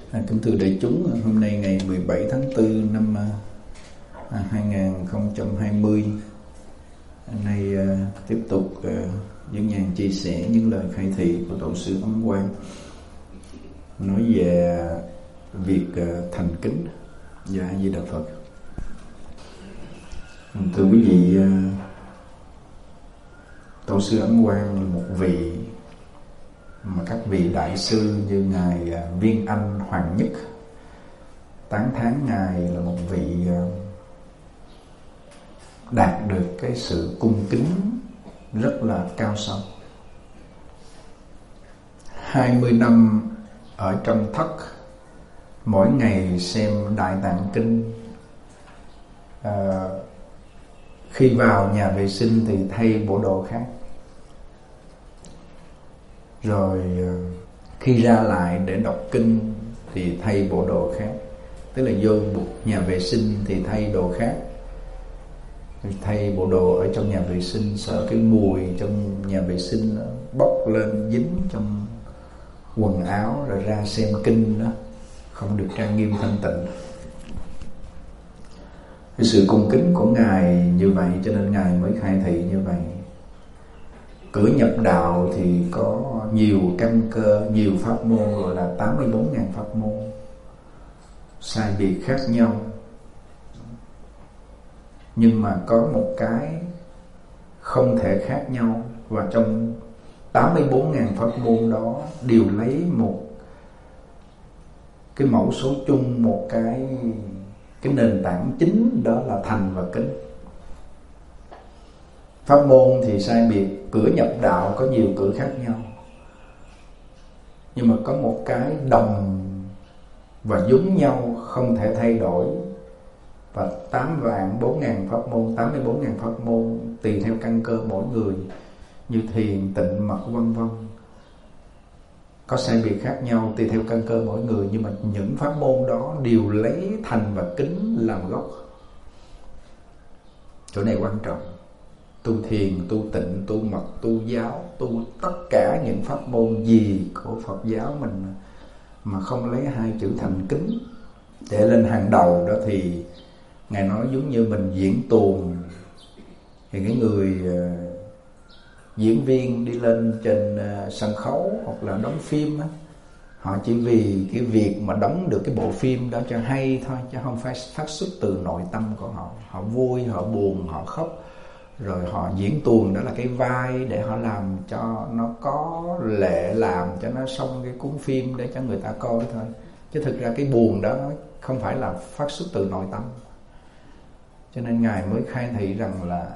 Kính thưa đại chúng, hôm nay ngày 17 tháng 4 năm 2020, nay tiếp tục Diễn Nhàn chia sẻ những lời khai thị của Tổ sư Ấn Quang nói về việc thành kính và A Di Đà Phật. Thưa quý vị, Tổ sư Ấn Quang là một vị mà các vị đại sư như ngài Viên Anh Hoàng Nhất tán thán ngài là một vị đạt được cái sự cung kính rất là cao sâu. 20 năm ở trong thất, mỗi ngày xem Đại Tạng Kinh, khi vào nhà vệ sinh thì thay bộ đồ khác, rồi khi ra lại để đọc kinh thì thay bộ đồ khác. Tức là vô một nhà vệ sinh thì thay đồ khác, thay bộ đồ ở trong nhà vệ sinh, sợ cái mùi trong nhà vệ sinh nó bốc lên dính trong quần áo, rồi ra xem kinh đó không được trang nghiêm thanh tịnh. Cái sự cung kính của ngài như vậy cho nên ngài mới khai thị như vậy. Cửa nhập đạo thì có nhiều căn cơ, nhiều pháp môn, gọi là 84.000 pháp môn sai biệt khác nhau. Nhưng mà có một cái không thể khác nhau, và trong 84.000 pháp môn đó đều lấy một cái mẫu số chung, một cái nền tảng chính, đó là thành và kính. Pháp môn thì sai biệt, cửa nhập đạo có nhiều cửa khác nhau, nhưng mà có một cái đồng và giống nhau không thể thay đổi. Và 8.400.000 pháp môn, 84.000 pháp môn tùy theo căn cơ mỗi người, như thiền, tịnh, mật vân vân, có sai biệt khác nhau tùy theo căn cơ mỗi người. Nhưng mà những pháp môn đó đều lấy thành và kính làm gốc. Chỗ này quan trọng. Tu thiền, tu tịnh, tu mật, tu giáo, tu tất cả những pháp môn gì của Phật giáo mình mà không lấy hai chữ thành kính để lên hàng đầu đó, thì ngài nói giống như mình diễn tuồng, thì cái người diễn viên đi lên trên sân khấu hoặc là đóng phim á, họ chỉ vì cái việc mà đóng được cái bộ phim đó cho hay thôi, chứ không phải phát xuất từ nội tâm của họ. Họ vui, họ buồn, họ khóc, rồi họ diễn tuồng, đó là cái vai để họ làm cho nó có lệ, làm cho nó xong cái cuốn phim để cho người ta coi thôi. Chứ thực ra cái buồn đó nó không phải là phát xuất từ nội tâm. Cho nên ngài mới khai thị rằng là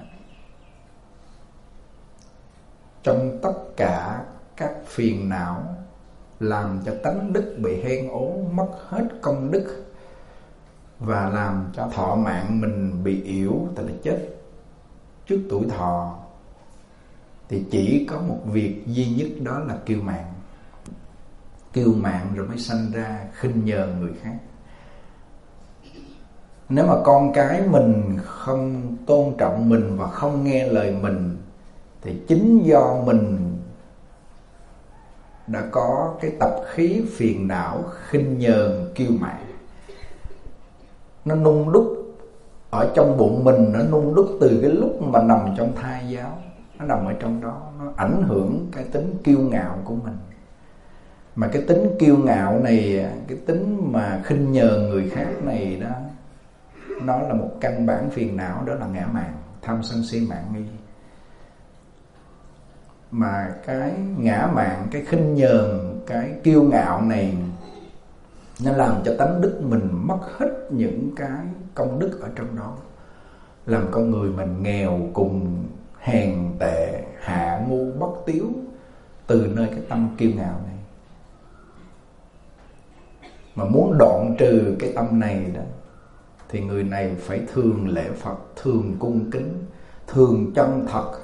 trong tất cả các phiền não làm cho tánh đức bị hen ố, mất hết công đức, và làm cho thọ mạng mình bị yểu, tức là chết trước tuổi thọ, thì chỉ có một việc duy nhất, đó là kiêu mạn. Kiêu mạn rồi mới sanh ra khinh nhờn người khác. Nếu mà con cái mình không tôn trọng mình và không nghe lời mình, thì chính do mình đã có cái tập khí phiền não khinh nhờn kiêu mạn. Nó nung đúc ở trong bụng mình, nó nung đúc từ cái lúc mà nằm trong thai giáo. Nó nằm ở trong đó, nó ảnh hưởng cái tính kiêu ngạo của mình. Mà cái tính kiêu ngạo này, cái tính mà khinh nhờn người khác này đó, nó là một căn bản phiền não, đó là ngã mạn, tham sân si mạn nghi. Mà cái ngã mạn, cái khinh nhờn, cái kiêu ngạo này, nó làm cho tánh đức mình mất hết những cái công đức ở trong đó, làm con người mình nghèo cùng, hèn tệ, hạ ngu, bất tiếu, từ nơi cái tâm kiêu ngạo này. Mà muốn đoạn trừ cái tâm này đó, thì người này phải thường lễ Phật, thường cung kính, thường chân thật.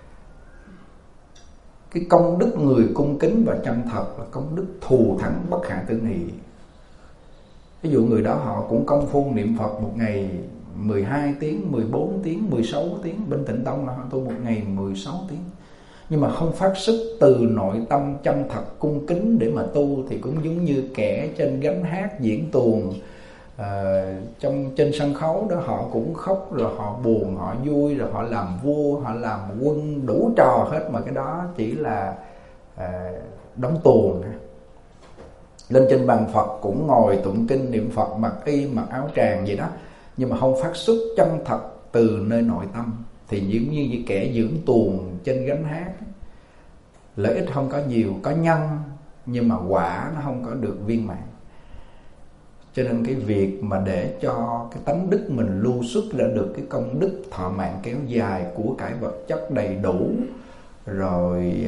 Cái công đức người cung kính và chân thật là công đức thù thắng bất khả tư nghị. Ví dụ người đó họ cũng công phu niệm Phật một ngày 12 tiếng, 14 tiếng, 16 tiếng. Bên Tịnh Tông là họ tu một ngày 16 tiếng. nhưng mà không phát xuất từ nội tâm chân thật cung kính để mà tu, thì cũng giống như kẻ trên gánh hát diễn tuồng, trên sân khấu đó họ cũng khóc, rồi họ buồn, họ vui, rồi họ làm vua, họ làm quân, đủ trò hết, mà cái đó chỉ là đóng tuồng. Lên trên bàn Phật cũng ngồi tụng kinh niệm Phật, mặc y mặc áo tràng vậy đó, nhưng mà không phát xuất chân thật từ nơi nội tâm, thì giống như kẻ dưỡng tuồng trên gánh hát. Lợi ích không có nhiều, có nhân, nhưng mà quả nó không có được viên mãn. Cho nên cái việc mà để cho cái tánh đức mình lưu xuất ra được cái công đức thọ mạng kéo dài, của cải vật chất đầy đủ, rồi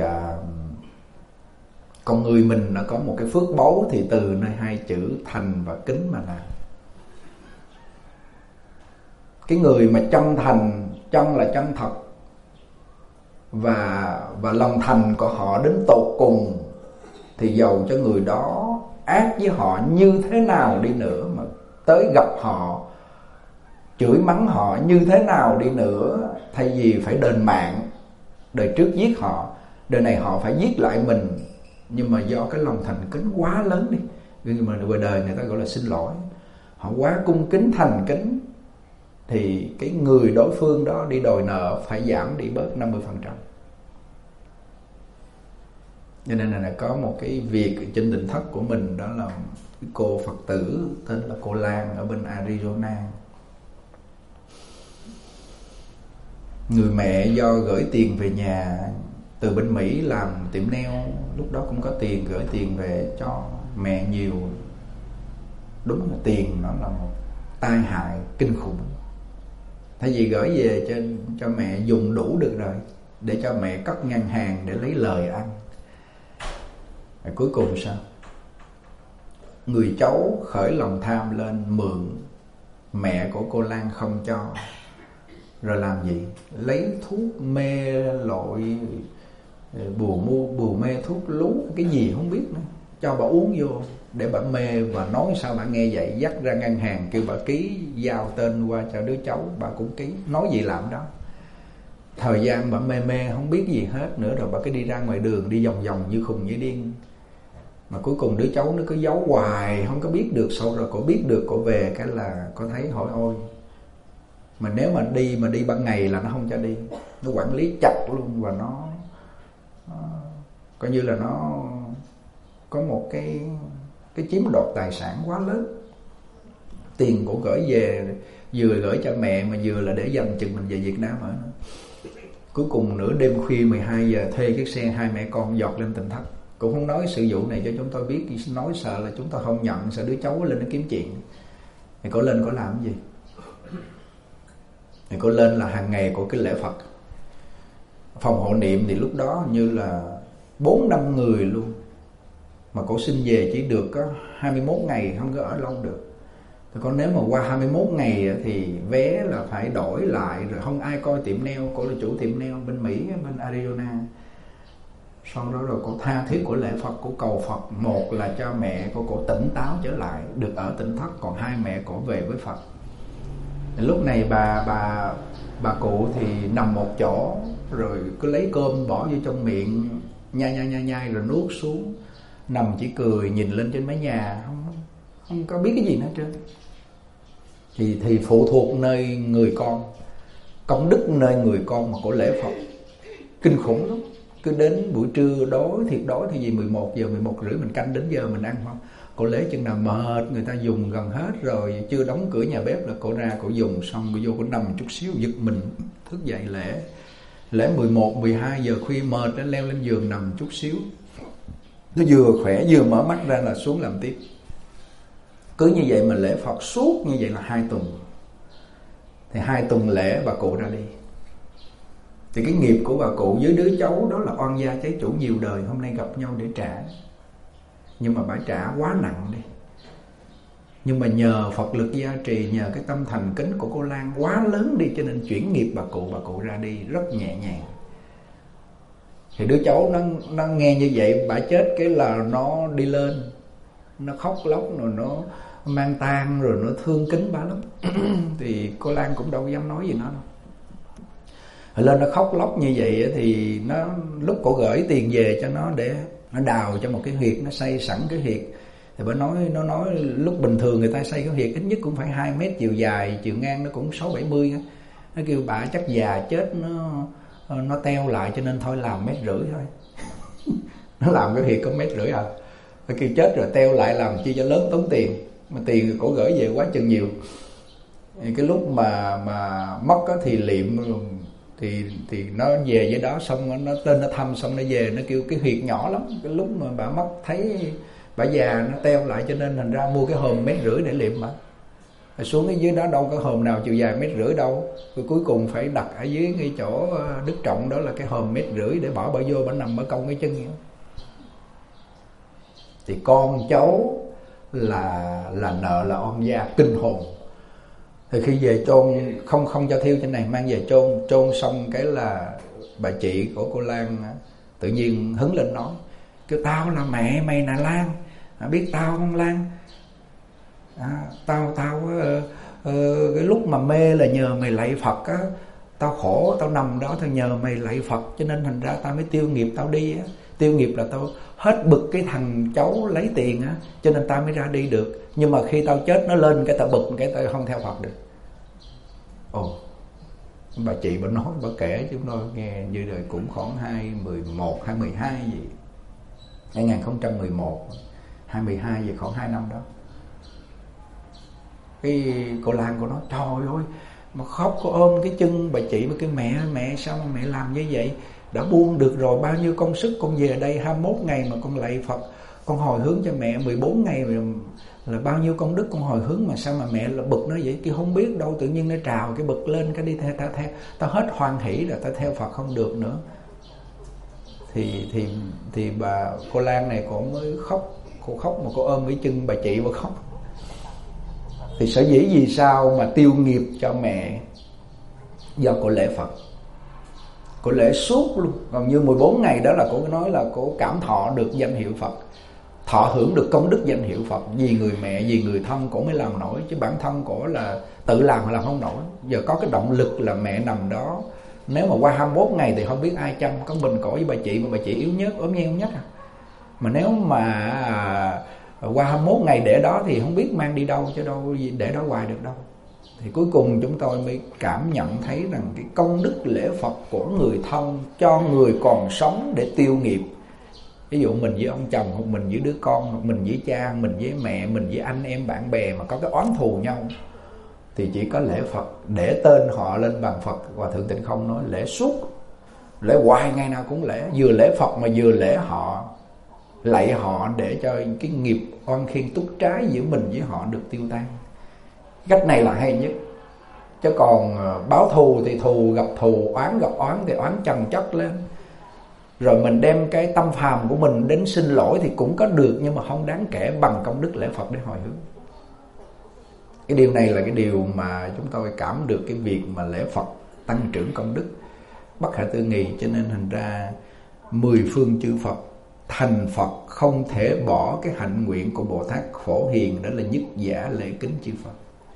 con người mình nó có một cái phước báu, thì từ nơi hai chữ thành và kính mà làm. Cái người mà chân thành, chân là chân thật, và lòng thành của họ đến tột cùng, thì dầu cho người đó ác với họ như thế nào đi nữa, mà tới gặp họ chửi mắng họ như thế nào đi nữa, thay vì phải đền mạng, đời trước giết họ, đời này họ phải giết lại mình, nhưng mà do cái lòng thành kính quá lớn đi, nhưng mà ngoài đời người ta gọi là xin lỗi, họ quá cung kính thành kính, thì cái người đối phương đó đi đòi nợ phải giảm đi bớt 50%. Cho nên là có một cái việc trên Tịnh Thất của mình, đó là cái cô Phật tử tên là cô Lan ở bên Arizona. Người mẹ do gửi tiền về nhà từ bên Mỹ làm tiệm nail, lúc đó cũng có tiền, gửi tiền về cho mẹ nhiều. Đúng là tiền nó là một tai hại kinh khủng. Thay vì gửi về cho mẹ dùng đủ được rồi, để cho mẹ cất ngân hàng để lấy lời ăn. Rồi cuối cùng sao? Người cháu khởi lòng tham lên mượn, mẹ của cô Lan không cho, rồi làm gì? Lấy thuốc mê lội, bùa mê thuốc lú, cái gì không biết nữa, cho bà uống vô để bà mê, và nói sao bà nghe vậy, dắt ra ngân hàng kêu bà ký giao tên qua cho đứa cháu, bà cũng ký, nói gì làm đó. Thời gian bà mê không biết gì hết nữa, rồi bà cứ đi ra ngoài đường, đi vòng vòng như khùng như điên. Mà cuối cùng đứa cháu nó cứ giấu hoài, không có biết được. Sau rồi cổ biết được, cổ về cái là có thấy hỏi ôi, mà nếu mà đi ban ngày là nó không cho đi, nó quản lý chặt luôn, và nó coi như là nó có một cái chiếm đoạt tài sản quá lớn. Tiền của gửi về, vừa gửi cho mẹ mà vừa là để dành chừng mình về Việt Nam ở nữa. Cuối cùng nửa đêm khuya 12 giờ thuê cái xe hai mẹ con giọt lên Tịnh Thất. Cũng không nói sự vụ này cho chúng tôi biết, nói sợ là chúng tôi không nhận, sợ đứa cháu lên nó kiếm chuyện. Thì cô lên có làm cái gì? Thì cô lên là hàng ngày của cái lễ Phật, phòng hộ niệm thì lúc đó như là 4-5 người luôn. Mà cổ xin về chỉ được có 21 ngày, không có ở lâu được. Thì còn nếu mà qua 21 ngày thì vé là phải đổi lại, rồi không ai coi tiệm nail. Cổ là chủ tiệm nail bên Mỹ, bên Arizona. Sau đó rồi cổ tha thiết của lễ Phật, cổ cầu Phật, một là cho mẹ của cổ tỉnh táo trở lại, được ở Tịnh Thất, còn hai mẹ cổ về với Phật. Thì lúc này bà cụ thì nằm một chỗ, rồi cứ lấy cơm bỏ vô trong miệng, nhai rồi nuốt xuống, nằm chỉ cười nhìn lên trên mái nhà, không có biết cái gì nữa trơn. Thì phụ thuộc nơi người con, công đức nơi người con mà cổ lễ Phật kinh khủng lắm. Cứ đến buổi trưa đói thiệt đói thì 11 giờ 11 rưỡi mình canh đến giờ mình ăn không. Cổ lễ chừng nào mệt, người ta dùng gần hết rồi, chưa đóng cửa nhà bếp là cổ ra cổ dùng xong, cổ vô cổ nằm chút xíu giật mình thức dậy lễ 11 12 giờ khuya mệt nó leo lên giường nằm chút xíu, nó vừa khỏe vừa mở mắt ra là xuống làm tiếp. Cứ như vậy mà lễ Phật suốt như vậy là 2 tuần. Thì 2 tuần lễ bà cụ ra đi. Thì cái nghiệp của bà cụ với đứa cháu đó là oan gia trái chủ nhiều đời, hôm nay gặp nhau để trả. Nhưng mà bà trả quá nặng đi. Nhưng mà nhờ Phật lực gia trì, nhờ cái tâm thành kính của cô Lan quá lớn đi, cho nên chuyển nghiệp bà cụ ra đi rất nhẹ nhàng. Thì đứa cháu nó nghe như vậy, bà chết cái là nó đi lên, nó khóc lóc, rồi nó mang tang, rồi nó thương kính bà lắm. Thì cô Lan cũng đâu dám nói gì nó đâu. Lên nó khóc lóc như vậy thì nó lúc cổ gửi tiền về cho nó để nó đào cho một cái huyệt, nó xây sẵn cái huyệt. Thì nó nói lúc bình thường người ta xây cái huyệt ít nhất cũng phải 2 mét chiều dài, chiều ngang nó cũng 60-70 á. Nó kêu bả chắc già chết nó teo lại cho nên thôi làm 1,5 mét thôi. Nó làm cái huyệt có 1,5 mét à. Nó kêu chết rồi teo lại làm chi cho lớn tốn tiền, mà tiền cổ gửi về quá chừng nhiều. Thì cái lúc mà mất á thì liệm thì nó về với đó, xong nó tên nó thăm, xong nó về nó kêu cái huyệt nhỏ lắm. Cái lúc mà bà mất thấy bà già nó teo lại cho nên thành ra mua cái hòm 1,5 mét để liệm bà. Xuống ở dưới đó đâu có hòm nào chiều dài 1,5 mét đâu. Rồi cuối cùng phải đặt ở dưới ngay chỗ Đức Trọng đó là cái hòm 1,5 mét để bỏ bà vô, bà nằm bà cong cái chân vậy. Thì con cháu là nợ là oan gia kinh hồn. Thì khi về chôn không cho thiêu trên này, mang về chôn xong cái là bà chị của cô Lan tự nhiên hứng lên nói, kêu tao là mẹ mày nè Lan, biết tao không Lan? Tao cái lúc mà mê là nhờ mày lạy Phật á, tao khổ tao nằm đó tao nhờ mày lạy Phật cho nên thành ra tao mới tiêu nghiệp tao đi á. Tiêu nghiệp là tao hết bực cái thằng cháu lấy tiền á, cho nên tao mới ra đi được. Nhưng mà khi tao chết nó lên cái tao bực cái tao không theo Phật được. Bà chị bà nói, bà kể chúng tôi nghe như đời cũng khoảng 2011, 2012 gì 2011, 2012 gì, khoảng 2 năm đó. Cái cô Lan cô nói trời ơi, mà khóc cô ôm cái chân bà chị, mà cái mẹ sao mà mẹ làm như vậy? Đã buông được rồi, bao nhiêu công sức con về đây 21 ngày mà con lạy Phật, con hồi hướng cho mẹ 14 ngày là bao nhiêu công đức con hồi hướng, mà sao mà mẹ là bực nó vậy? Kêu không biết đâu, tự nhiên nó trào cái bực lên cái đi theo ta hết hoan hỷ là ta theo Phật không được nữa. Thì bà cô Lan này cô mới khóc, cô khóc mà cô ôm cái chân bà chị mà khóc. Thì sở dĩ vì sao mà tiêu nghiệp cho mẹ? Do cô lễ Phật, cô lễ suốt luôn. Còn như 14 ngày đó là cô nói là cô cảm thọ được danh hiệu Phật, thọ hưởng được công đức danh hiệu Phật. Vì người mẹ, vì người thân cổ mới làm nổi, chứ bản thân cổ là tự làm không nổi. Giờ có cái động lực là mẹ nằm đó. Nếu mà qua 21 ngày thì không biết ai chăm, có mình cổ với bà chị, mà bà chị yếu nhất, ốm nhen nhất à. Mà nếu mà qua 21 ngày để đó thì không biết mang đi đâu, chứ đâu để đó hoài được đâu. Thì cuối cùng chúng tôi mới cảm nhận thấy rằng cái công đức lễ Phật của người thân cho người còn sống để tiêu nghiệp. Ví dụ mình với ông chồng, hoặc mình với đứa con, hoặc mình với cha, mình với mẹ, mình với anh em bạn bè mà có cái oán thù nhau, thì chỉ có lễ Phật, để tên họ lên bàn Phật. Hòa Thượng Tịnh Không nói lễ suốt, lễ hoài, ngày nào cũng lễ. Vừa lễ Phật mà vừa lễ họ, lạy họ để cho cái nghiệp oan khiên túc trái giữa mình với họ được tiêu tan. Cách này là hay nhất. Chứ còn báo thù thì thù gặp thù, oán gặp oán thì oán chồng chất lên. Rồi mình đem cái tâm phàm của mình đến xin lỗi thì cũng có được, nhưng mà không đáng kể bằng công đức lễ Phật để hồi hướng. Cái điều này là cái điều mà chúng tôi cảm được, cái việc mà lễ Phật tăng trưởng công đức bất khả tư nghị. Cho nên thành ra 10 phương chư Phật thành Phật không thể bỏ cái hạnh nguyện của Bồ Tát Phổ Hiền, đó là nhất giả lễ kính chư Phật.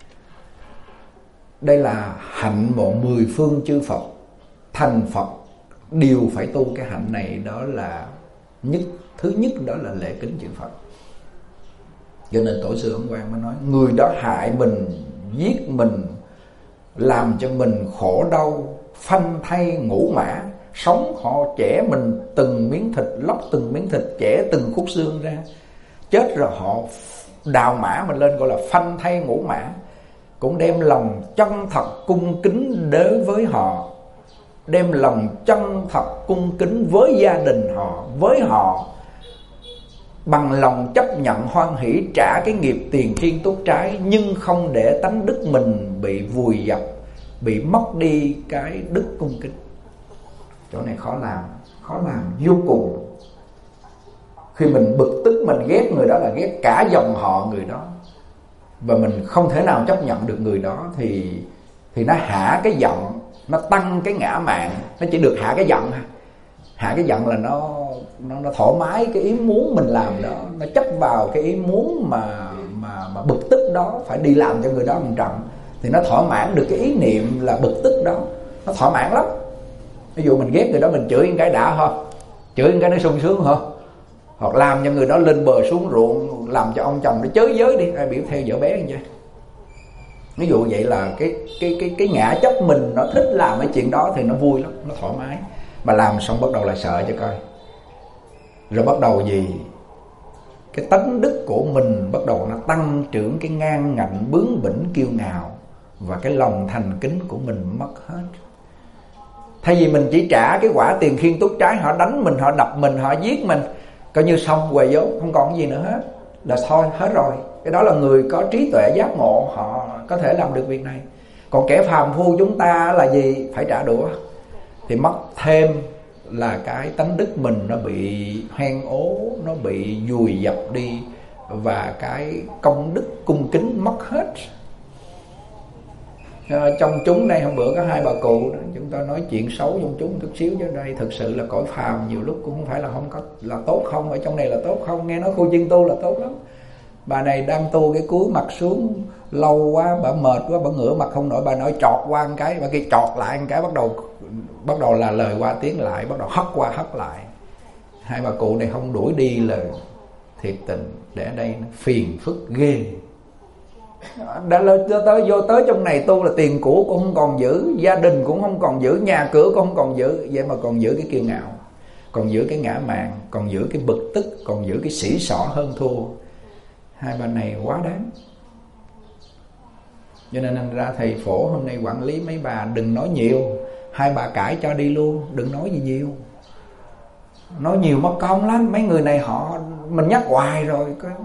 Đây là hạnh một 10 phương chư Phật thành Phật đều phải tu cái hạnh này. Đó là thứ nhất đó là lễ kính chư Phật. Cho nên Tổ sư Ấn Quang mới nói, người đó hại mình, giết mình, làm cho mình khổ đau, phanh thay ngũ mã, sống họ chẻ mình từng miếng thịt, lóc từng miếng thịt, chẻ từng khúc xương ra. Chết rồi họ đào mã mình lên, gọi là phanh thay ngũ mã. Cũng đem lòng chân thật cung kính đối với họ, đem lòng chân thật cung kính với gia đình họ, với họ, bằng lòng chấp nhận hoan hỷ trả cái nghiệp tiền thiên túc trái, nhưng không để tánh đức mình bị vùi dập, bị mất đi cái đức cung kính. Chỗ này khó làm vô cùng. Khi mình bực tức, mình ghét người đó là ghét cả dòng họ người đó, và mình không thể nào chấp nhận được người đó, thì nó hạ cái giận, nó tăng cái ngã mạn. Nó chỉ được hạ cái giận. Hạ cái giận là nó thoải mái cái ý muốn mình làm đó, nó chấp vào cái ý muốn mà bực tức đó, phải đi làm cho người đó một trận, thì nó thỏa mãn được cái ý niệm là bực tức đó, nó thỏa mãn lắm. Ví dụ mình ghét người đó, mình chửi một cái đã không? Chửi một cái nó sung sướng không? Hoặc làm cho người đó lên bờ xuống ruộng, làm cho ông chồng nó chới giới đi, ai biểu theo vợ bé như vậy. Ví dụ vậy là cái ngã chấp mình nó thích làm cái chuyện đó thì nó vui lắm, nó thoải mái. Mà làm xong bắt đầu là sợ cho coi. Rồi bắt đầu gì? Cái tánh đức của mình bắt đầu nó tăng trưởng, cái ngang ngạnh bướng bỉnh kiêu ngạo, và cái lòng thành kính của mình mất hết. Thay vì mình chỉ trả cái quả tiền khiên túc trái, họ đánh mình, họ đập mình, họ giết mình, coi như xong quề vốn, không còn gì nữa hết, là thôi hết rồi. Cái đó là người có trí tuệ giác ngộ, họ có thể làm được việc này. Còn kẻ phàm phu chúng ta là gì? Phải trả đũa. Thì mất thêm là cái tánh đức mình nó bị hoen ố, nó bị vùi dập đi, và cái công đức cung kính mất hết. Trong chúng đây hôm bữa có hai bà cụ đó, chúng ta nói chuyện xấu trong chúng chút xíu, cho đây thực sự là cõi phàm nhiều lúc cũng không phải là không có là tốt không, ở trong này là tốt không. Nghe nói khu chiên tu là tốt lắm. Bà này đang tu cái cúi mặt xuống lâu quá, bà mệt quá, bà ngửa mặt không nổi, bà nói chọt qua một cái, bà kia chọt lại một cái, bắt đầu là lời qua tiếng lại, bắt đầu hất qua hất lại. Hai bà cụ này không đuổi đi là thiệt tình, để ở đây nó phiền phức ghê. Đã vô tới trong này tu là tiền của cũng không còn giữ, gia đình cũng không còn giữ, nhà cửa cũng không còn giữ, vậy mà còn giữ cái kiêu ngạo, còn giữ cái ngã mạn, còn giữ cái bực tức, còn giữ cái sỉ sỏ hơn thua. Hai bà này quá đáng. Cho nên thành ra thầy Phổ hôm nay quản lý mấy bà đừng nói nhiều, hai bà cãi cho đi luôn, đừng nói gì nhiều. Nói nhiều mất công lắm. Mấy người này họ, mình nhắc hoài rồi,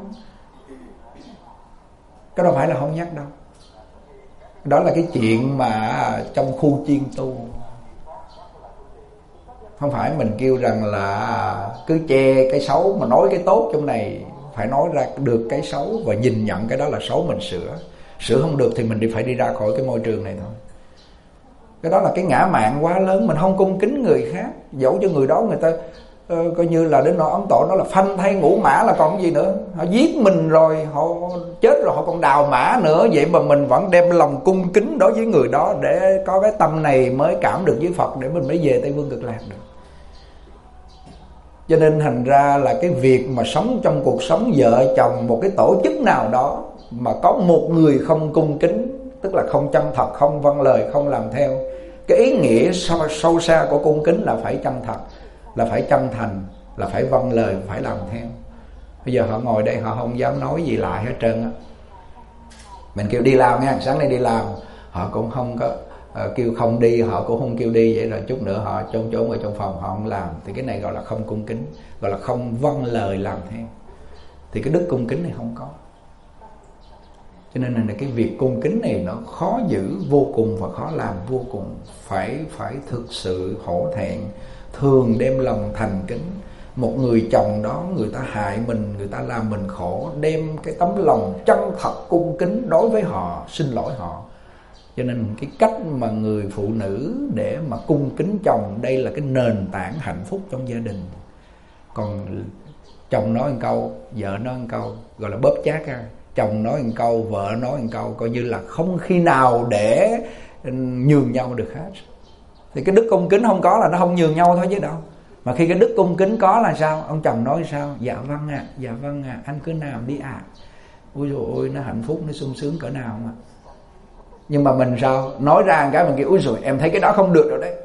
cái đâu phải là không nhắc đâu. Đó là cái chuyện mà trong khu chiên tu. Không phải mình kêu rằng là cứ che cái xấu mà nói cái tốt trong này. Phải nói ra được cái xấu và nhìn nhận cái đó là xấu, mình sửa. Sửa không được thì mình phải đi ra khỏi cái môi trường này thôi. Cái đó là cái ngã mạn quá lớn. Mình không cung kính người khác, dẫu cho người đó người ta coi như là đến nỗi ấn tội, nó là phanh thay ngũ mã là còn cái gì nữa. Họ giết mình rồi, họ chết rồi, họ còn đào mã nữa. Vậy mà mình vẫn đem lòng cung kính đối với người đó, để có cái tâm này mới cảm được với Phật, để mình mới về Tây Phương Cực Lạc được. Cho nên thành ra là cái việc mà sống trong cuộc sống vợ chồng, một cái tổ chức nào đó mà có một người không cung kính, tức là không chân thật, không vâng lời, không làm theo. Cái ý nghĩa sâu xa của cung kính là phải chân thật, là phải chân thành, là phải vâng lời, phải làm theo. Bây giờ họ ngồi đây họ không dám nói gì lại hết trơn á. Mình kêu đi làm nha, sáng nay đi làm, họ cũng không có kêu không đi, họ cũng không kêu đi. Vậy rồi chút nữa họ trốn ở trong phòng, họ không làm. Thì cái này gọi là không cung kính, gọi là không vâng lời làm theo. Thì cái đức cung kính này không có. Cho nên là cái việc cung kính này nó khó giữ vô cùng và khó làm vô cùng. Phải thực sự hổ thẹn, thường đem lòng thành kính. Một người chồng đó, người ta hại mình, người ta làm mình khổ, đem cái tấm lòng chân thật cung kính đối với họ, xin lỗi họ. Cho nên cái cách mà người phụ nữ để mà cung kính chồng, đây là cái nền tảng hạnh phúc trong gia đình. Còn chồng nói một câu, vợ nói một câu, gọi là bóp chát ra. Chồng nói một câu, vợ nói một câu, coi như là không khi nào để nhường nhau được hết. Thì cái đức cung kính không có là nó không nhường nhau thôi chứ đâu. Mà khi cái đức cung kính có là sao? Ông chồng nói sao? Dạ vâng ạ, dạ vâng ạ, anh cứ làm đi ạ. Ôi dồi ôi, nó hạnh phúc, nó sung sướng cỡ nào mà. Nhưng mà mình sao? Nói ra một cái mình kêu ôi rồi em thấy cái đó không được rồi đấy.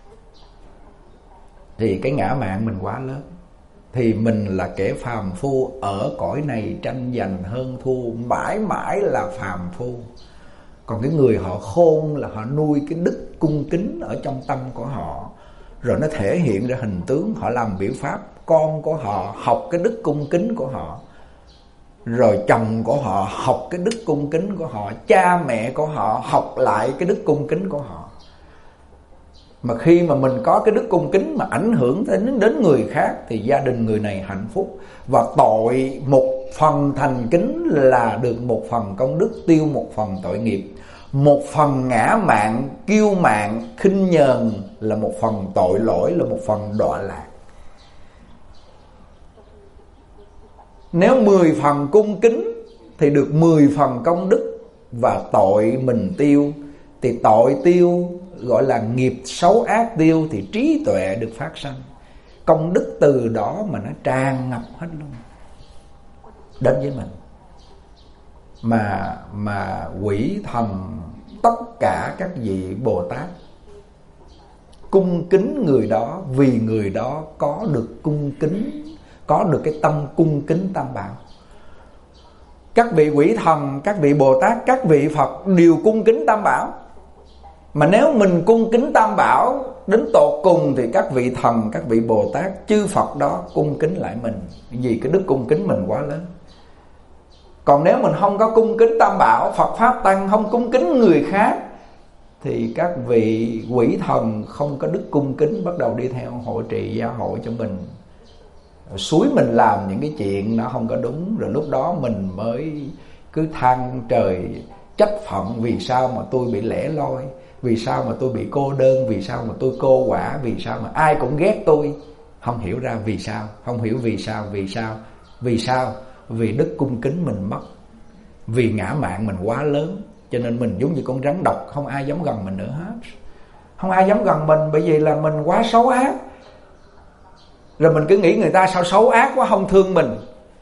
Thì cái ngã mạn mình quá lớn. Thì mình là kẻ phàm phu ở cõi này, tranh giành hơn thua, mãi mãi là phàm phu. Còn cái người họ khôn là họ nuôi cái đức cung kính ở trong tâm của họ, rồi nó thể hiện ra hình tướng. Họ làm biểu pháp, con của họ học cái đức cung kính của họ, rồi chồng của họ học cái đức cung kính của họ, cha mẹ của họ học lại cái đức cung kính của họ. Mà khi mà mình có cái đức cung kính mà ảnh hưởng đến người khác, thì gia đình người này hạnh phúc. Và tội một phần thành kính là được một phần công đức, tiêu một phần tội nghiệp. Một phần ngã mạn, kiêu mạn, khinh nhờn là một phần tội lỗi, là một phần đọa lạc. Nếu 10 phần cung kính thì được 10 phần công đức, và tội mình tiêu. Thì tội tiêu gọi là nghiệp xấu ác tiêu thì trí tuệ được phát sanh. Công đức từ đó mà nó tràn ngập hết luôn đến với mình. Mà quỷ thần tất cả các vị Bồ Tát cung kính người đó, vì người đó có được cung kính, có được cái tâm cung kính Tam Bảo. Các vị quỷ thần, các vị Bồ Tát, các vị Phật đều cung kính Tam Bảo. Mà nếu mình cung kính Tam Bảo đến tột cùng thì các vị thần, các vị Bồ Tát, chư Phật đó cung kính lại mình, vì cái đức cung kính mình quá lớn. Còn nếu mình không có cung kính Tam Bảo, Phật Pháp Tăng, không cung kính người khác, thì các vị quỷ thần không có đức cung kính bắt đầu đi theo hộ trì gia hộ cho mình, xúi mình làm những cái chuyện nó không có đúng. Rồi lúc đó mình mới cứ than trời trách phận, vì sao mà tôi bị lẻ loi, vì sao mà tôi bị cô đơn, vì sao mà tôi cô quả, vì sao mà ai cũng ghét tôi. Không hiểu ra vì sao, không hiểu vì sao. Vì đức cung kính mình mất, vì ngã mạn mình quá lớn, cho nên mình giống như con rắn độc, không ai dám gần mình nữa hết. Không ai dám gần mình, bởi vì là mình quá xấu ác. Rồi mình cứ nghĩ người ta sao xấu ác quá, không thương mình.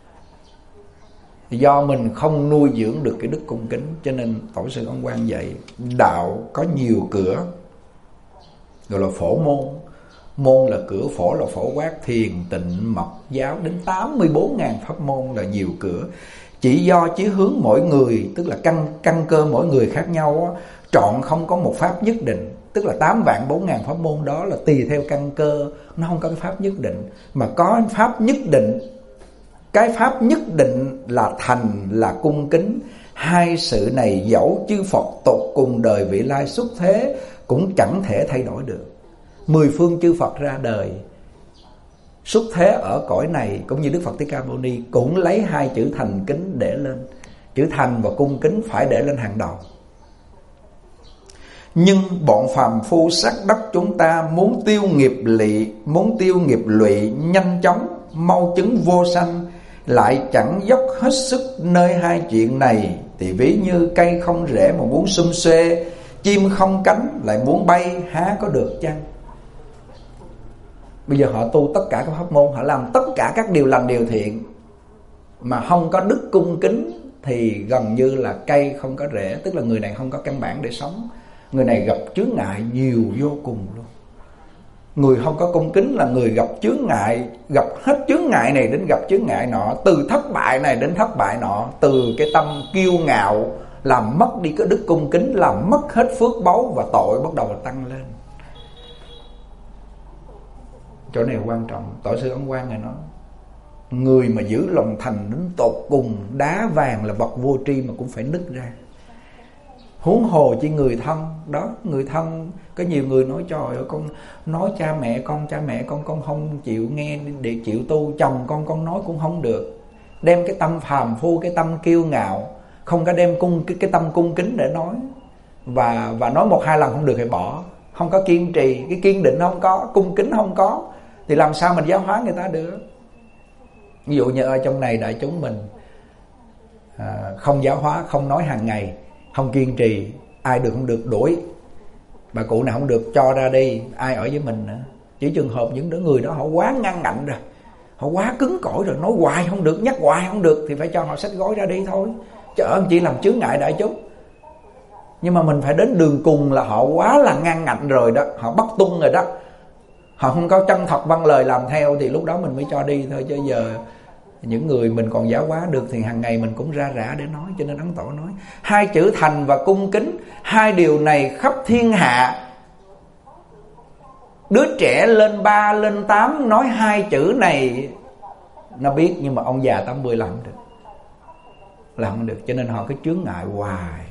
Thì do mình không nuôi dưỡng được cái đức cung kính. Cho nên Tổ sư Ấn Quang dạy đạo có nhiều cửa, gọi là phổ môn. Môn là cửa, phổ là phổ quát, thiền, tịnh, mật, giáo, đến 84.000 pháp môn là nhiều cửa. Chỉ do chí hướng mỗi người, tức là căn cơ mỗi người khác nhau á, chọn không có một pháp nhất định. Tức là 8.400.000 pháp môn đó là tùy theo căn cơ, nó không có cái pháp nhất định. Mà có pháp nhất định, cái pháp nhất định là thành, là cung kính. Hai sự này dẫu chư Phật tột cùng đời vị lai xuất thế cũng chẳng thể thay đổi được. 10 phương chư Phật ra đời xuất thế ở cõi này, cũng như Đức Phật Thích Ca Mâu Ni cũng lấy hai chữ thành kính để lên. Chữ thành và cung kính phải để lên hàng đầu. Nhưng bọn phàm phu sắc đất chúng ta muốn tiêu nghiệp lụy nhanh chóng, mau chứng vô sanh, lại chẳng dốc hết sức nơi hai chuyện này, thì ví như cây không rễ mà muốn sum xuê, chim không cánh lại muốn bay, há có được chăng? Bây giờ họ tu tất cả các pháp môn, họ làm tất cả các điều lành điều thiện, mà không có đức cung kính thì gần như là cây không có rễ. Tức là người này không có căn bản để sống, người này gặp chướng ngại nhiều vô cùng luôn. Người không có cung kính là người gặp chướng ngại, gặp hết chướng ngại này đến gặp chướng ngại nọ, từ thất bại này đến thất bại nọ. Từ cái tâm kiêu ngạo làm mất đi cái đức cung kính, làm mất hết phước báu, và tội bắt đầu tăng lên. Chỗ này quan trọng. Tổ sư Ấn Quang này nói, người mà giữ lòng thành đến tột cùng, đá vàng là vật vô tri mà cũng phải nứt ra, huống hồ chi người thân. Đó, người thân, có nhiều người nói trời ơi, con nói cha mẹ con không chịu nghe để chịu tu, chồng con nói cũng không được. Đem cái tâm phàm phu, cái tâm kiêu ngạo, không có đem cái tâm cung kính để nói, và nói 1-2 lần không được thì bỏ. Không có kiên trì, cái kiên định không có, cung kính không có, thì làm sao mình giáo hóa người ta được? Ví dụ như ở trong này đại chúng mình không giáo hóa, không nói hàng ngày, không kiên trì, ai được không được đuổi, bà cụ nào không được cho ra đi, ai ở với mình nữa. Chỉ trường hợp những đứa người đó họ quá ngăn ngạnh rồi, họ quá cứng cỏi rồi, nói hoài không được, nhắc hoài không được, thì phải cho họ xách gói ra đi thôi, chứ ở chỉ làm chướng ngại đại chúng. Nhưng mà mình phải đến đường cùng là họ quá là ngăn ngạnh rồi đó, họ bắt tung rồi đó, họ không có chân thật vâng lời làm theo, thì lúc đó mình mới cho đi thôi. Chứ giờ những người mình còn giáo hóa được thì hàng ngày mình cũng ra rã để nói. Cho nên Ấn Tổ nói hai chữ thành và cung kính, hai điều này khắp thiên hạ, đứa trẻ lên 3, lên 8 nói hai chữ này nó biết, nhưng mà ông già 80 làm không được, làm không được. Cho nên họ cứ chướng ngại hoài.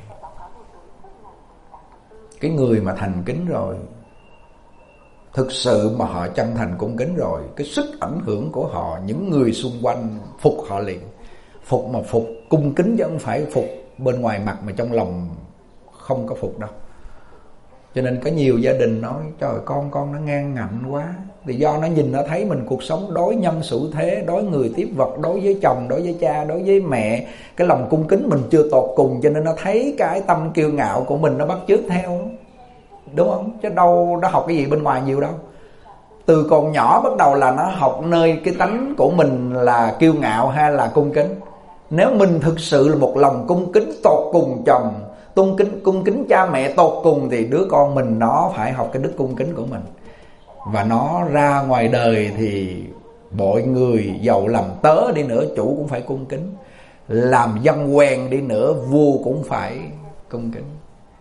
Cái người mà thành kính rồi, thực sự mà họ chân thành cung kính rồi, cái sức ảnh hưởng của họ, những người xung quanh phục họ liền. Phục mà phục cung kính, chứ không phải phục bên ngoài mặt mà trong lòng không có phục đâu. Cho nên có nhiều gia đình nói trời, con nó ngang ngạnh quá. Vì do nó nhìn nó thấy mình cuộc sống đối nhân xử thế, đối người tiếp vật, đối với chồng, đối với cha, đối với mẹ, cái lòng cung kính mình chưa tột cùng, cho nên nó thấy cái tâm kiêu ngạo của mình nó bắt chước theo. đúng không? Chứ đâu nó học cái gì bên ngoài nhiều đâu. Từ còn nhỏ bắt đầu là nó học nơi cái tánh của mình là kiêu ngạo hay là cung kính. Nếu mình thực sự là một lòng cung kính tột cùng chồng, cung kính cha mẹ tột cùng, thì đứa con mình nó phải học cái đức cung kính của mình. Và nó ra ngoài đời thì mọi người giàu làm tớ đi nữa, chủ cũng phải cung kính. Làm dân quen đi nữa, vua cũng phải cung kính.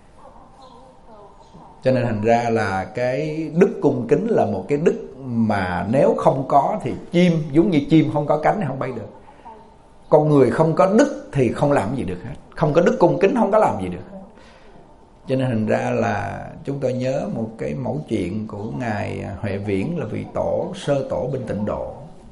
Cho nên thành ra là cái đức cung kính là một cái đức mà nếu không có thì chim, giống như chim không có cánh thì không bay được. Con người không có đức thì không làm gì được hết. Không có đức cung kính không có làm gì được hết. Cho nên thành ra là chúng tôi nhớ một cái mẫu chuyện của Ngài Huệ Viễn, là vị tổ, sơ tổ bên Tịnh Độ.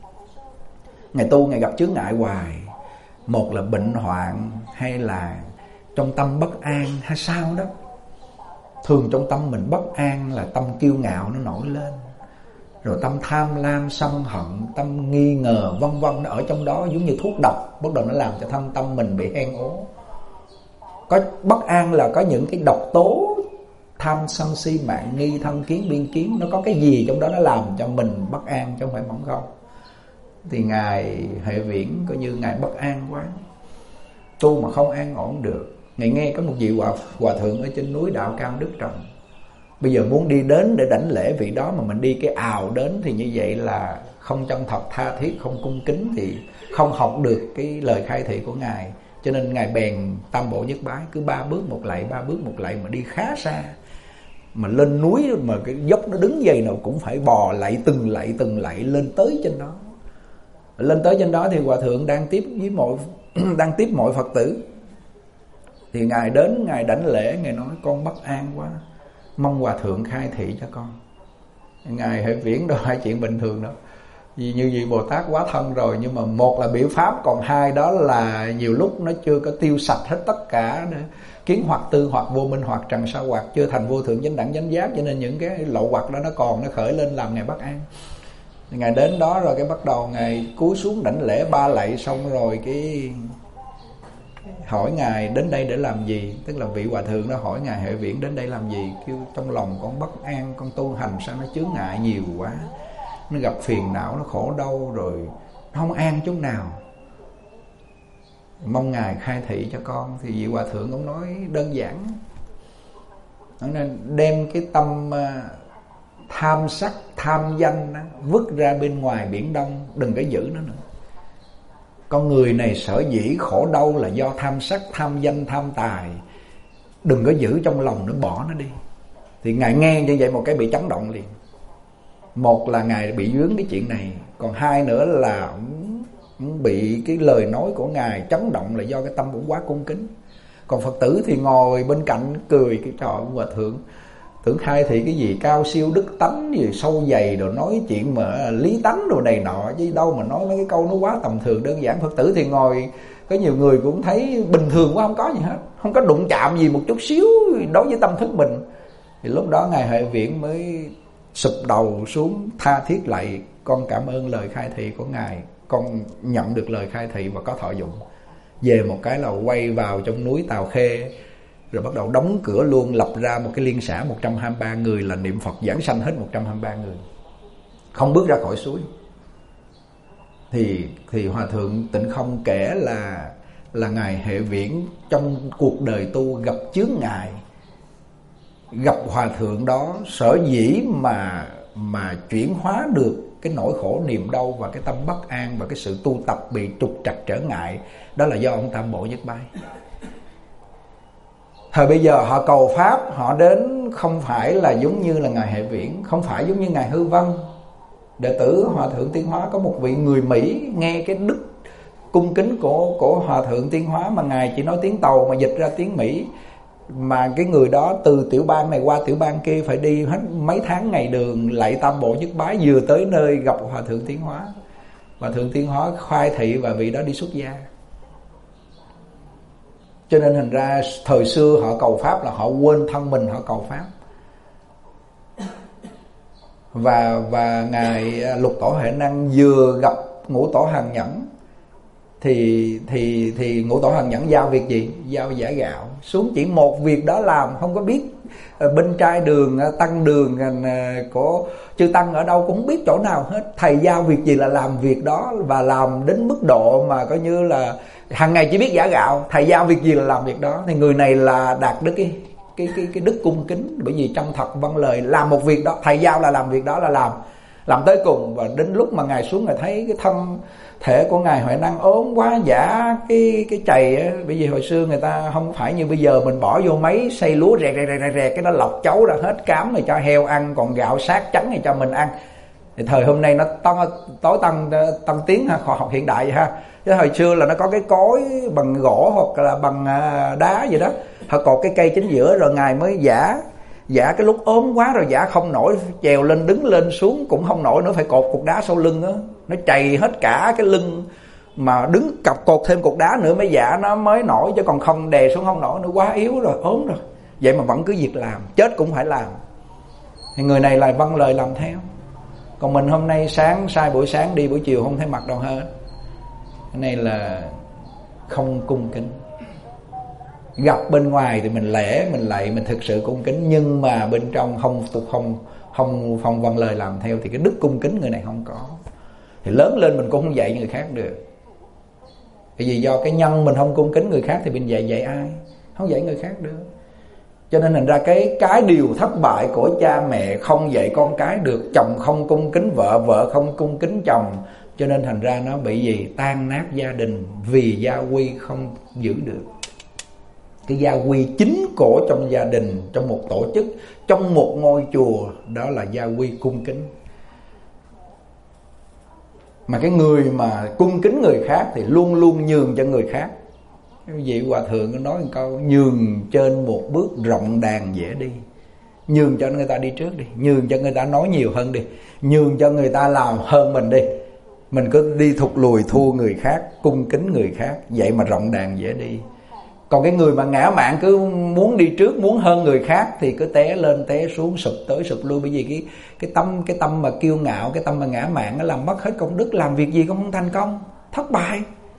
Ngài tu, Ngài gặp chướng ngại hoài. Một là bệnh hoạn, hay là trong tâm bất an, hay sao đó. Thường trong tâm mình bất an là tâm kiêu ngạo nó nổi lên, rồi tâm tham lam, sân hận, tâm nghi ngờ, vân vân, nó ở trong đó giống như thuốc độc, bắt đầu nó làm cho thâm tâm mình bị hen ố. Có bất an là có những cái độc tố tham sân si mạng nghi thân kiến biên kiến, nó có cái gì trong đó nó làm cho mình bất an chứ không phải mỏng không. Thì Ngài Huệ Viễn coi như Ngài bất an quá, tu mà không an ổn được. Ngài nghe có một vị hòa thượng ở trên núi Đạo Cao Đức Trọng. Bây giờ muốn đi đến để đảnh lễ vị đó mà mình đi cái ào đến thì như vậy là không chân thật tha thiết, không cung kính, thì không học được cái lời khai thị của Ngài. Cho nên Ngài bèn tam bộ nhất bái, cứ 3 bước một lạy, 3 bước một lạy, mà đi khá xa. Mà lên núi mà cái dốc nó đứng dày nào cũng phải bò lạy từng lạy lên tới trên đó. Lên tới trên đó thì hòa thượng đang tiếp mọi Phật tử. Thì Ngài đến, Ngài đảnh lễ, Ngài nói con bất an quá, mong hòa thượng khai thị cho con. Ngài Huệ Viễn đâu phải chuyện bình thường đâu. Vì như vậy Bồ Tát quá thân rồi, nhưng mà một là biểu pháp, còn hai đó là nhiều lúc nó chưa có tiêu sạch hết tất cả nữa. Kiến hoặc, tư hoặc, vô minh hoặc, trần sa hoặc, chưa thành vô thượng chánh đẳng chánh giác, cho nên những cái lậu hoặc đó nó còn, nó khởi lên làm Ngài bất an. Ngài đến đó rồi cái bắt đầu Ngài cúi xuống đảnh lễ 3 lạy, xong rồi cái hỏi Ngài đến đây để làm gì. Tức là vị hòa thượng đó hỏi Ngài Huệ Viễn đến đây làm gì. Kêu trong lòng con bất an, con tu hành sao nó chướng ngại nhiều quá, nó gặp phiền não, nó khổ đau, rồi nó không an chút nào, mong Ngài khai thị cho con. Thì vị hòa thượng cũng nói đơn giản, nên đem cái tâm tham sắc, tham danh đó, vứt ra bên ngoài biển đông, đừng có giữ nó nữa. Con người này sở dĩ khổ đau là do tham sắc, tham danh, tham tài, đừng có giữ trong lòng nữa, bỏ nó đi. Thì Ngài nghe như vậy một cái bị chấn động liền. Một là Ngài bị vướng cái chuyện này, còn hai nữa là ông bị cái lời nói của Ngài chấn động là do cái tâm cũng quá cung kính. Còn Phật tử thì ngồi bên cạnh cười, cái trò hòa thượng tưởng khai thị cái gì cao siêu đức tánh gì sâu dày, rồi nói chuyện mà lý tánh đồ này nọ, chứ đâu mà nói mấy cái câu nó quá tầm thường đơn giản. Phật tử thì ngồi, có nhiều người cũng thấy bình thường quá, không có gì hết, không có đụng chạm gì một chút xíu đối với tâm thức mình. Thì lúc đó Ngài Huệ Viễn mới sụp đầu xuống tha thiết lạy, con cảm ơn lời khai thị của Ngài, con nhận được lời khai thị và có thọ dụng. Về một cái là quay vào trong núi Tào Khê, rồi bắt đầu đóng cửa luôn, lập ra một cái liên xã 123 người là niệm Phật giảng sanh hết 123 người, không bước ra khỏi suối. Thì Hòa thượng Tịnh Không kể là Ngài Huệ Viễn trong cuộc đời tu gặp chướng ngại, gặp hòa thượng đó, sở dĩ mà chuyển hóa được cái nỗi khổ niềm đau và cái tâm bất an và cái sự tu tập bị trục trặc trở ngại, đó là do ông Tam Bộ Nhất Bái. Thời bây giờ họ cầu pháp, họ đến không phải là giống như là Ngài Huệ Viễn, không phải giống như Ngài Hư Vân. Đệ tử Hòa thượng Tiến Hóa có một vị người Mỹ, nghe cái đức cung kính của Hòa thượng Tiến Hóa mà Ngài chỉ nói tiếng Tàu mà dịch ra tiếng Mỹ, mà cái người đó từ tiểu bang này qua tiểu bang kia phải đi hết mấy tháng ngày đường, lạy Tam Bộ Nhất Bái, vừa tới nơi gặp Hòa thượng Tiến Hóa. Hòa thượng Tiến Hóa khai thị và vị đó đi xuất gia. Cho nên thành ra thời xưa họ cầu pháp là họ quên thân mình, họ cầu pháp. Và Ngài Lục Tổ Huệ Năng vừa gặp Ngũ Tổ Hàng Nhẫn thì ngũ tổ Hằng Nhẫn giao việc gì? Giao giả gạo. Xuống chỉ một việc đó làm, không có biết bên trai đường, tăng đường của chư tăng ở đâu cũng không biết chỗ nào hết. Thầy giao việc gì là làm việc đó, và làm đến mức độ mà coi như là hàng ngày chỉ biết giả gạo. Thầy giao việc gì là làm việc đó. Thì người này là đạt được cái đức cung kính, bởi vì chân thật vâng lời, làm một việc đó, thầy giao là làm việc đó là làm tới cùng. Và đến lúc mà ngài xuống, ngài thấy cái thân thể của ngài Huệ Năng ốm quá, giả cái chày á. Bởi vì hồi xưa người ta không phải như bây giờ mình bỏ vô máy xay lúa rẹt cái nó lọc chấu ra hết, cám rồi cho heo ăn, còn gạo sát trắng thì cho mình ăn. Thì thời hôm nay nó tối tăng tiến ha, khoa học hiện đại ha. Chứ hồi xưa là nó có cái cối bằng gỗ hoặc là bằng đá gì đó, họ cột cái cây chính giữa, rồi ngài mới giả cái lúc ốm quá rồi giả không nổi, trèo lên đứng lên xuống cũng không nổi nữa, phải cột cục đá sau lưng á, nó chày hết cả cái lưng, mà đứng cột thêm cục đá nữa mới giả nó mới nổi, chứ còn không đè xuống không nổi nữa, quá yếu rồi, ốm rồi. Vậy mà vẫn cứ việc làm, chết cũng phải làm. Thì người này lại vâng lời làm theo. Còn mình hôm nay sáng sai buổi sáng, đi buổi chiều không thấy mặt đâu hết. Cái này là không cung kính. Gặp bên ngoài thì mình lễ, mình lạy, mình thực sự cung kính, nhưng mà bên trong không vâng lời làm theo, thì cái đức cung kính người này không có. Thì lớn lên mình cũng không dạy người khác được. Bởi vì do cái nhân mình không cung kính người khác, thì mình dạy ai? Không dạy người khác được. Cho nên thành ra cái điều thất bại của cha mẹ không dạy con cái được, chồng không cung kính vợ, vợ không cung kính chồng, cho nên thành ra nó bị gì? Tan nát gia đình, vì gia quy không giữ được. Cái gia quy chính của trong gia đình, trong một tổ chức, trong một ngôi chùa, đó là gia quy cung kính. Mà cái người mà cung kính người khác thì luôn luôn nhường cho người khác. Cái vị hòa thượng có nói một câu: nhường trên một bước, rộng đàn dễ đi. Nhường cho người ta đi trước đi, nhường cho người ta nói nhiều hơn đi, nhường cho người ta làm hơn mình đi. Mình cứ đi thụt lùi thua người khác, cung kính người khác, vậy mà rộng đàn dễ đi. Còn cái người mà ngã mạn cứ muốn đi trước, muốn hơn người khác, thì cứ té lên té xuống, sụp tới sụp lui. Bởi vì cái tâm mà kiêu ngạo, cái tâm mà ngã mạn, nó làm mất hết công đức, làm việc gì cũng không thành công, thất bại.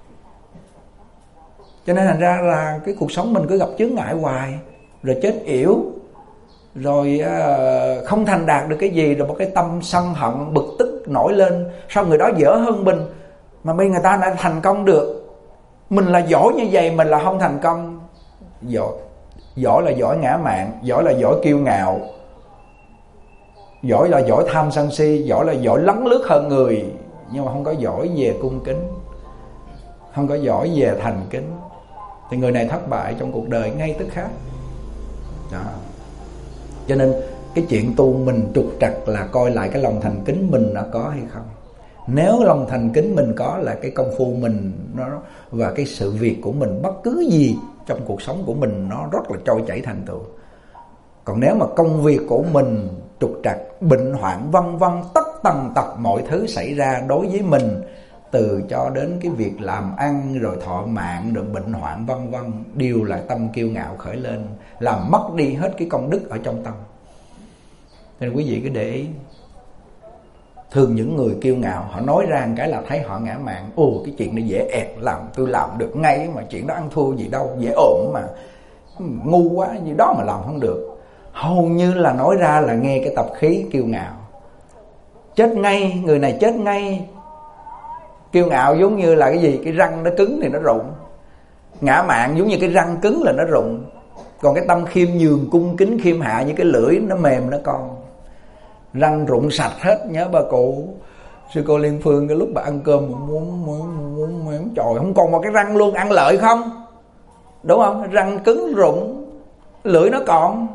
Cho nên thành ra là cái cuộc sống mình cứ gặp chướng ngại hoài, rồi chết yểu, rồi không thành đạt được cái gì, rồi một cái tâm sân hận bực tức nổi lên. Sao người đó dở hơn mình mà bây người ta đã thành công được, mình là giỏi như vậy mình là không thành công. Giỏi là giỏi ngã mạn, giỏi là giỏi kiêu ngạo, giỏi là giỏi tham sân si, giỏi là giỏi lấn lướt hơn người, nhưng mà không có giỏi về cung kính, không có giỏi về thành kính, thì người này thất bại trong cuộc đời ngay tức khắc đó. Cho nên cái chuyện tu mình trục trặc là coi lại cái lòng thành kính mình nó có hay không. Nếu lòng thành kính mình có, là cái công phu mình nó và cái sự việc của mình, bất cứ gì trong cuộc sống của mình nó rất là trôi chảy thành tựu. Còn nếu mà công việc của mình trục trặc, bệnh hoạn vân vân, tất tần tật mọi thứ xảy ra đối với mình, từ cho đến cái việc làm ăn, rồi thọ mạng, rồi bệnh hoạn vân vân, đều là tâm kiêu ngạo khởi lên, làm mất đi hết cái công đức ở trong tâm. Nên quý vị cứ để ý, thường những người kiêu ngạo họ nói ra một cái là thấy họ ngã mạn. Ồ, cái chuyện này dễ ẹt làm, tôi làm được ngay, mà chuyện đó ăn thua gì đâu, dễ ổn mà, ngu quá gì đó mà làm không được. Hầu như là nói ra là nghe cái tập khí kiêu ngạo, chết ngay, người này chết ngay. Kiêu ngạo giống như là cái gì? Cái răng nó cứng thì nó rụng. Ngã mạn giống như cái răng cứng là nó rụng. Còn cái tâm khiêm nhường, cung kính, khiêm hạ, như cái lưỡi nó mềm nó còn. Răng rụng sạch hết. Nhớ bà cụ sư cô Liên Phương, cái lúc bà ăn cơm muốn trời, không còn một cái răng luôn, ăn lợi không? Đúng không? Răng cứng rụng, lưỡi nó còn.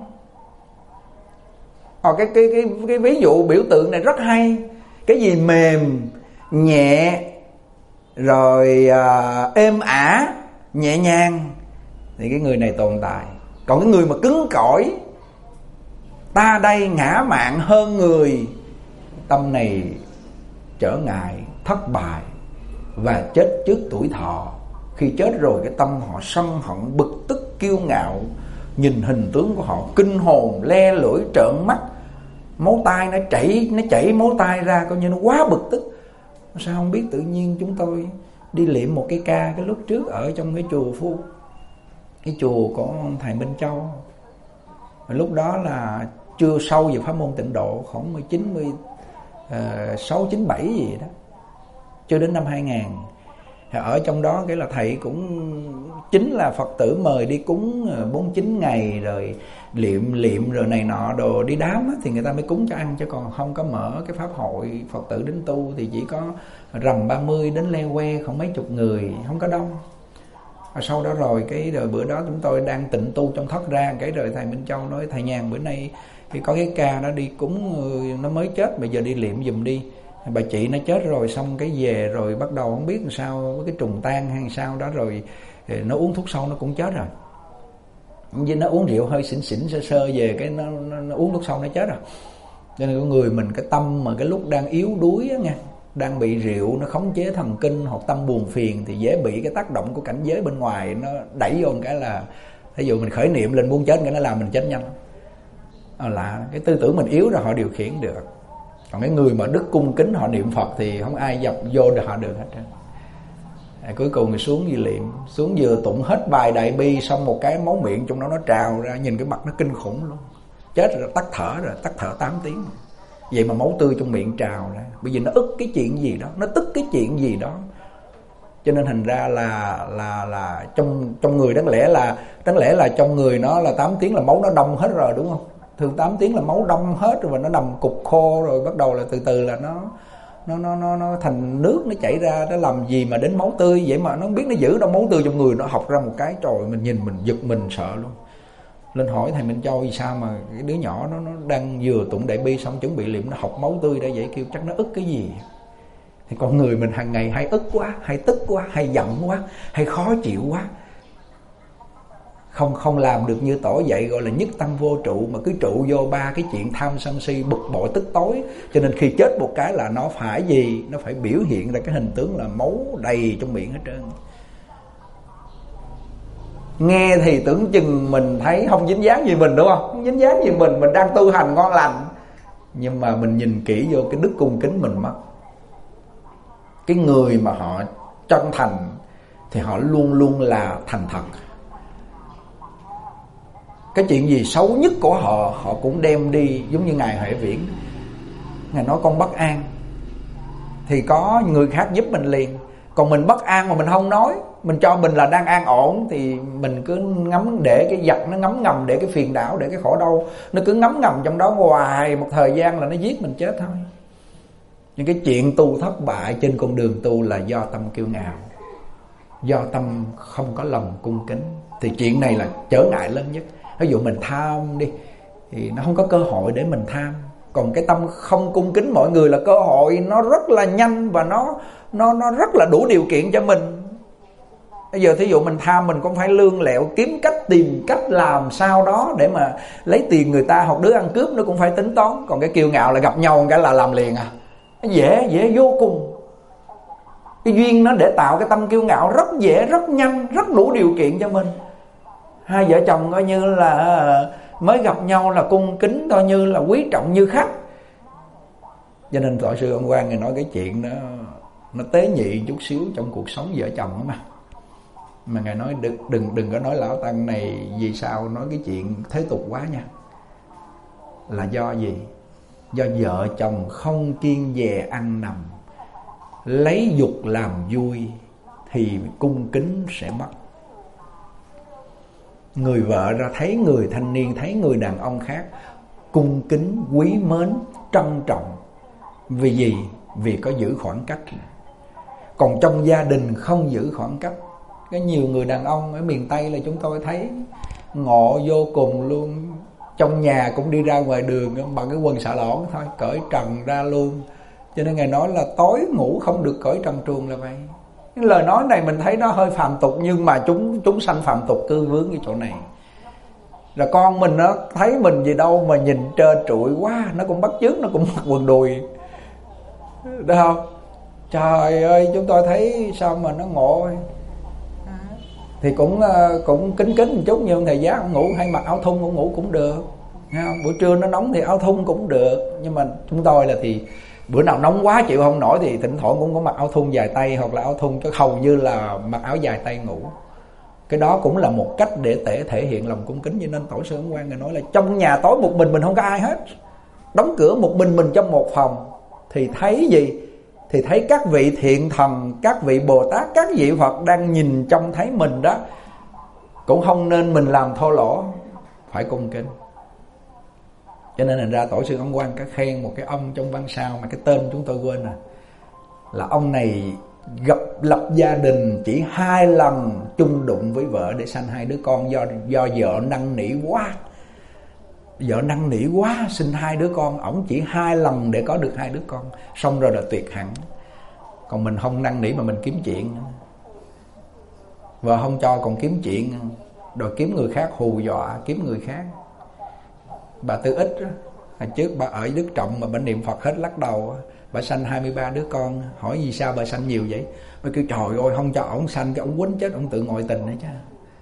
Cái ví dụ biểu tượng này rất hay. Cái gì mềm, nhẹ, rồi êm ả, nhẹ nhàng, thì cái người này tồn tại. Còn cái người mà cứng cỏi, ta đây ngã mạn hơn người, tâm này trở ngại, thất bại và chết trước tuổi thọ. Khi chết rồi cái tâm họ sân hận, bực tức, kiêu ngạo, nhìn hình tướng của họ kinh hồn, le lưỡi, trợn mắt, máu tai nó chảy máu tai ra, coi như nó quá bực tức. Sao không biết tự nhiên chúng tôi đi liệm một cái ca cái lúc trước ở trong cái chùa cái chùa của thầy Minh Châu. Lúc đó là chưa sâu về pháp môn tịnh độ, khoảng 96, 97 gì đó, chưa đến năm 2000. Ở trong đó cái là thầy cũng chính là Phật tử mời đi cúng 49 ngày rồi liệm rồi này nọ đồ đi đám á, thì người ta mới cúng cho ăn, chứ còn không có mở cái pháp hội Phật tử đến tu thì chỉ có rằm 30 đến le que, không mấy chục người, không có đông. Sau đó rồi rồi bữa đó chúng tôi đang tịnh tu trong thất ra, cái rồi thầy Minh Châu nói thầy Nhàn bữa nay khi có cái ca nó đi cúng nó mới chết, bây giờ đi liệm giùm đi. Bà chị nó chết rồi, xong cái về rồi bắt đầu không biết làm sao với cái trùng tan hay sao đó, rồi nó uống thuốc sâu nó cũng chết rồi. Vì nó uống rượu hơi xỉn xỉn sơ sơ về cái nó uống thuốc sâu nó chết rồi. Cho nên con người mình cái tâm mà cái lúc đang yếu đuối á nha, đang bị rượu nó khống chế thần kinh hoặc tâm buồn phiền thì dễ bị cái tác động của cảnh giới bên ngoài nó đẩy vô một cái là ví dụ mình khởi niệm lên muốn chết cái nó làm mình chết nhanh. Là cái tư tưởng mình yếu rồi họ điều khiển được. Còn cái người mà đức cung kính họ niệm Phật thì không ai dập vô được họ được hết trơn. Cuối cùng thì xuống di liệm, xuống vừa tụng hết bài đại bi xong một cái máu miệng trong đó nó trào ra, nhìn cái mặt nó kinh khủng luôn. Chết rồi, tắt thở 8 tiếng. Vậy mà máu tươi trong miệng trào ra, bởi vì nó ức cái chuyện gì đó, nó tức cái chuyện gì đó. Cho nên thành ra là trong người đáng lẽ là trong người nó là 8 tiếng là máu nó đông hết rồi, đúng không? Thường 8 tiếng là máu đông hết rồi và nó nằm cục khô rồi, bắt đầu là từ từ là nó thành nước nó chảy ra, nó làm gì mà đến máu tươi. Vậy mà nó không biết nó giữ đâu máu tươi trong người, nó học ra một cái, trời mình nhìn mình giật mình sợ luôn. Lên hỏi thầy Minh Châu vì sao mà cái đứa nhỏ nó đang vừa tụng đại bi xong chuẩn bị liệm nó học máu tươi ra vậy, kêu chắc nó ức cái gì. Thì con người mình hàng ngày hay ức quá, hay tức quá, hay giận quá, hay khó chịu quá, không làm được như tổ dạy gọi là nhất tâm vô trụ, mà cứ trụ vô ba cái chuyện tham sân si bực bội tức tối. Cho nên khi chết một cái là nó phải gì, nó phải biểu hiện ra cái hình tướng là máu đầy trong miệng hết trơn. Nghe thì tưởng chừng mình thấy không dính dáng gì mình, đúng không? Không dính dáng gì mình đang tu hành ngon lành. Nhưng mà mình nhìn kỹ vô cái đức cung kính mình mất. Cái người mà họ chân thành thì họ luôn luôn là thành thật. Cái chuyện gì xấu nhất của họ cũng đem đi. Giống như Ngài Huệ Viễn, Ngài nói con bất an thì có người khác giúp mình liền. Còn mình bất an mà mình không nói, mình cho mình là đang an ổn, thì mình cứ ngấm, để cái giặc nó ngấm ngầm, để cái phiền não, để cái khổ đau nó cứ ngấm ngầm trong đó hoài một thời gian là nó giết mình chết thôi. Nhưng cái chuyện tu thất bại trên con đường tu là do tâm kiêu ngạo, do tâm không có lòng cung kính. Thì chuyện này là trở ngại lớn nhất. Ví dụ mình tham đi thì nó không có cơ hội để mình tham. Còn cái tâm không cung kính mọi người là cơ hội nó rất là nhanh và nó rất là đủ điều kiện cho mình. Bây giờ thí dụ mình tham, mình cũng phải lương lẹo kiếm cách, tìm cách làm sao đó để mà lấy tiền người ta, hoặc đứa ăn cướp nó cũng phải tính toán. Còn cái kiêu ngạo là gặp nhau cái là làm liền à. Dễ vô cùng. Cái duyên nó để tạo cái tâm kiêu ngạo rất dễ, rất nhanh, rất đủ điều kiện cho mình. Hai vợ chồng coi như là mới gặp nhau là cung kính, coi như là quý trọng như khách. Cho nên Tổ sư ông Quang Ngài nói cái chuyện đó nó tế nhị chút xíu trong cuộc sống vợ chồng đó mà Ngài nói đừng có nói lão tăng này vì sao nói cái chuyện thế tục quá nha. Là do gì? Do vợ chồng không kiêng dè ăn nằm, lấy dục làm vui thì cung kính sẽ mất. Người vợ ra thấy người thanh niên, thấy người đàn ông khác cung kính, quý mến, trân trọng. Vì gì? Vì có giữ khoảng cách. Còn trong gia đình không giữ khoảng cách. Có nhiều người đàn ông ở miền Tây là chúng tôi thấy ngộ vô cùng luôn. Trong nhà cũng đi ra ngoài đường bằng cái quần xà lỏn thôi, cởi trần ra luôn. Cho nên Ngài nói là tối ngủ không được cởi trần truồng là vậy. Cái lời nói này mình thấy nó hơi phàm tục, nhưng mà chúng sanh phàm tục cư vướng cái chỗ này. Rồi con mình nó thấy mình gì đâu mà nhìn trơ trụi quá, nó cũng bắt chước, nó cũng mặc quần đùi, được không? Trời ơi, chúng tôi thấy sao mà nó ngộ. Thì cũng kính một chút, nhưng thầy giá ông ngủ hay mặc áo thun cũng ngủ cũng được, nghe không? Buổi trưa nó nóng thì áo thun cũng được. Nhưng mà chúng tôi là thì Bữa nào nóng quá chịu không nổi thì thỉnh thoảng cũng có mặc áo thun dài tay, hoặc là áo thun chứ hầu như là mặc áo dài tay ngủ. Cái đó cũng là một cách để thể hiện lòng cung kính. Cho nên Tổ sư Ấn Quang người nói là trong nhà tối một mình không có ai hết, đóng cửa một mình trong một phòng, thì thấy gì? Thì thấy các vị thiện thần, các vị Bồ Tát, các vị Phật đang nhìn trông thấy mình đó. Cũng không nên mình làm thô lỗ, phải cung kính. Cho nên thành ra Tổ sư Ấn Quang có khen một cái ông trong văn sao mà cái tên chúng tôi quên rồi, là ông này lập gia đình chỉ 2 lần chung đụng với vợ để sanh 2 đứa con, do vợ năn nỉ quá. Vợ năn nỉ quá sinh 2 đứa con, ổng chỉ 2 lần để có được 2 đứa con, xong rồi là tuyệt hẳn. Còn mình không năn nỉ mà mình kiếm chuyện, vợ không cho còn kiếm chuyện, rồi kiếm người khác hù dọa, kiếm người khác. Bà Tư Ích đó, hồi trước bà ở Đức Trọng mà bà niệm Phật hết lắc đầu. Bà sanh 23 đứa con, hỏi vì sao bà sanh nhiều vậy? Bà kêu trời ơi không cho ổng sanh, cái ổng quýnh chết, ổng tự ngoại tình nữa chứ.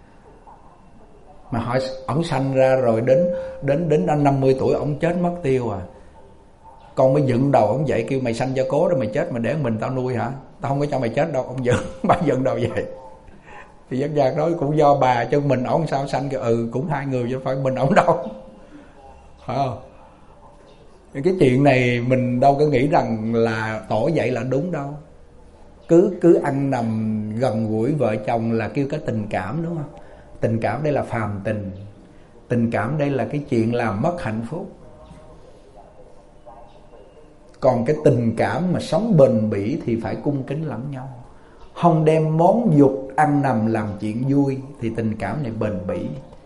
Mà hỏi ổng sanh ra rồi đến 50 tuổi ổng chết mất tiêu à. Con mới dựng đầu ổng dậy kêu mày sanh cho cố đó, mày chết mà để mình tao nuôi hả? Tao không có cho mày chết đâu. Ông dựng, bà dựng đầu vậy. Thì giác giác nói cũng do bà, chứ mình ổng sao sanh kêu cũng 2 người chứ phải mình ổng đâu. Phải không? Cái chuyện này mình đâu có nghĩ rằng là tổ dạy là đúng đâu. Cứ ăn nằm gần gũi vợ chồng là kêu cái tình cảm, đúng không? Tình cảm đây là phàm tình. Tình cảm đây là cái chuyện làm mất hạnh phúc. Còn cái tình cảm mà sống bền bỉ thì phải cung kính lẫn nhau. Không đem món dục ăn nằm làm chuyện vui thì tình cảm này bền bỉ.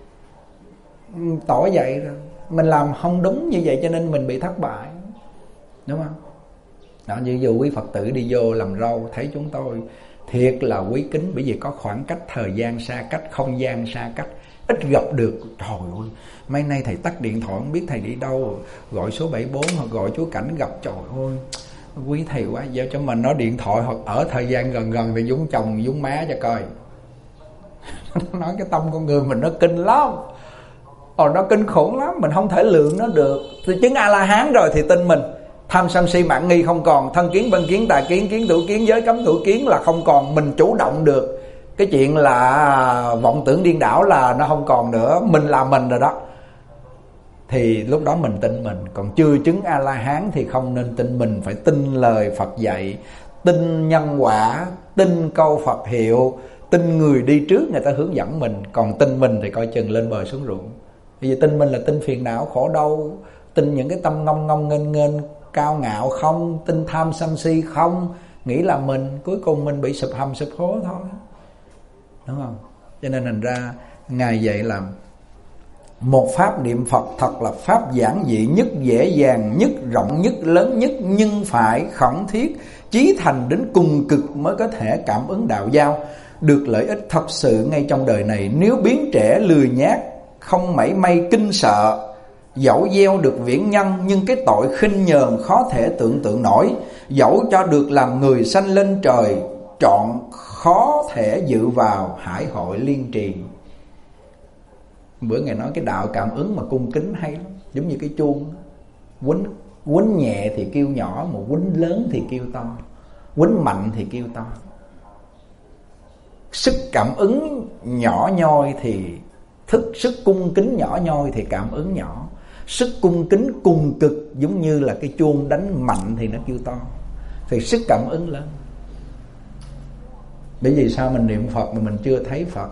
Tỏ vậy rồi mình làm không đúng như vậy cho nên mình bị thất bại, đúng không? Đó, như dù quý Phật tử đi vô làm râu thấy chúng tôi thiệt là quý kính, bởi vì có khoảng cách thời gian xa cách, không gian xa cách, ít gặp được. Trời ơi, mấy nay thầy tắt điện thoại không biết thầy đi đâu, gọi số 74 hoặc gọi chú Cảnh gặp, trời ơi quý thầy quá, giao cho mình nói điện thoại hoặc ở thời gian gần thì dúng chồng dúng má cho coi. Nói cái tâm con người mình nó kinh lắm. Nó kinh khủng lắm, mình không thể lượng nó được. Thì chứng A-la-hán rồi thì tin mình. Tham sân si mạn nghi không còn, thân kiến bên kiến tà kiến kiến thủ kiến giới cấm thủ kiến là không còn. Mình chủ động được. Cái chuyện là vọng tưởng điên đảo là nó không còn nữa. Mình là mình rồi đó. Thì lúc đó mình tin mình. Còn chưa chứng A-la-hán thì không nên tin mình. Phải tin lời Phật dạy, tin nhân quả, tin câu Phật hiệu, tin người đi trước người ta hướng dẫn mình. Còn tin mình thì coi chừng lên bờ xuống ruộng. Vì tin mình là tin phiền não khổ đau, tin những cái tâm ngông nghênh cao ngạo không, tin tham sân si không, nghĩ là mình, cuối cùng mình bị sụp hầm sụp hố thôi, đúng không? Cho nên thành ra Ngài dạy là một pháp niệm Phật thật là pháp giản dị nhất, dễ dàng nhất, rộng nhất, lớn nhất, nhưng phải khẩn thiết, chí thành đến cùng cực mới có thể cảm ứng đạo giao, được lợi ích thật sự ngay trong đời này. Nếu biến trẻ lười nhác, không mảy may kinh sợ, dẫu gieo được viễn nhân, nhưng cái tội khinh nhờn khó thể tưởng tượng nổi. Dẫu cho được làm người sanh lên trời, trọn khó thể dự vào hải hội liên trì. Bữa Ngài nói cái đạo cảm ứng mà cung kính hay lắm, giống như cái chuông, quýnh nhẹ thì kêu nhỏ, mà quýnh lớn thì kêu to, quýnh mạnh thì kêu to. Sức cảm ứng nhỏ nhoi thì sức cung kính nhỏ nhoi thì cảm ứng nhỏ. Sức cung kính cùng cực giống như là cái chuông đánh mạnh thì nó kêu to, thì sức cảm ứng lớn. Bởi vì sao mình niệm Phật mà mình chưa thấy Phật?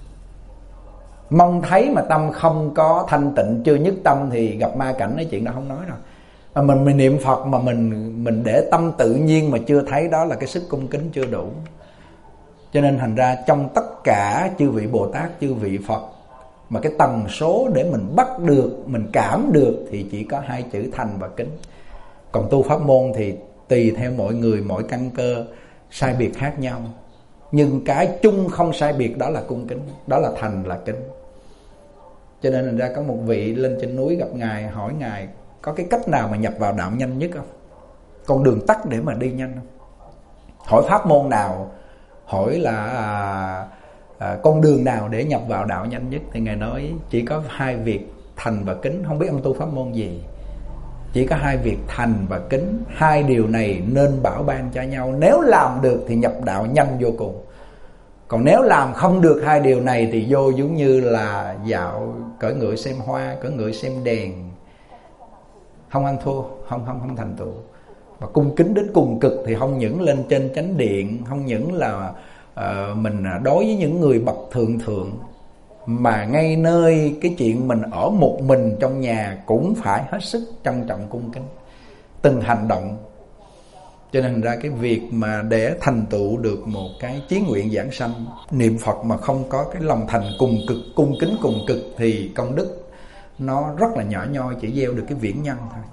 Mong thấy mà tâm không có thanh tịnh, chưa nhất tâm thì gặp ma cảnh, nói chuyện đó không nói rồi. Mà mình niệm Phật mà mình để tâm tự nhiên mà chưa thấy, đó là cái sức cung kính chưa đủ. Cho nên thành ra trong tất cả chư vị Bồ Tát, chư vị Phật, mà cái tần số để mình bắt được, mình cảm được thì chỉ có 2 chữ thành và kính. Còn tu pháp môn thì tùy theo mỗi người, mỗi căn cơ sai biệt khác nhau, nhưng cái chung không sai biệt, đó là cung kính, đó là thành là kính. Cho nên thành ra có một vị lên trên núi gặp Ngài, hỏi Ngài có cái cách nào mà nhập vào đạo nhanh nhất không? Con đường tắt để mà đi nhanh không? Hỏi pháp môn nào, hỏi là con đường nào để nhập vào đạo nhanh nhất, thì Ngài nói chỉ có 2 việc, thành và kính. Không biết ông tu pháp môn gì, Chỉ có hai việc thành và kính. Hai điều này nên bảo ban cho nhau. Nếu làm được thì nhập đạo nhanh vô cùng. Còn nếu làm không được hai điều này thì vô giống như là dạo cưỡi ngựa xem hoa, cưỡi ngựa xem đèn, không ăn thua, không thành tựu. Và cung kính đến cùng cực thì không những lên trên chánh điện, không những là mình đối với những người bậc thượng thượng, mà ngay nơi cái chuyện mình ở một mình trong nhà cũng phải hết sức trân trọng cung kính từng hành động. Cho nên ra cái việc mà để thành tựu được một cái chí nguyện giảng sanh, niệm Phật mà không có cái lòng thành cùng cực, cung kính cùng cực thì công đức nó rất là nhỏ nhoi, chỉ gieo được cái viễn nhân thôi.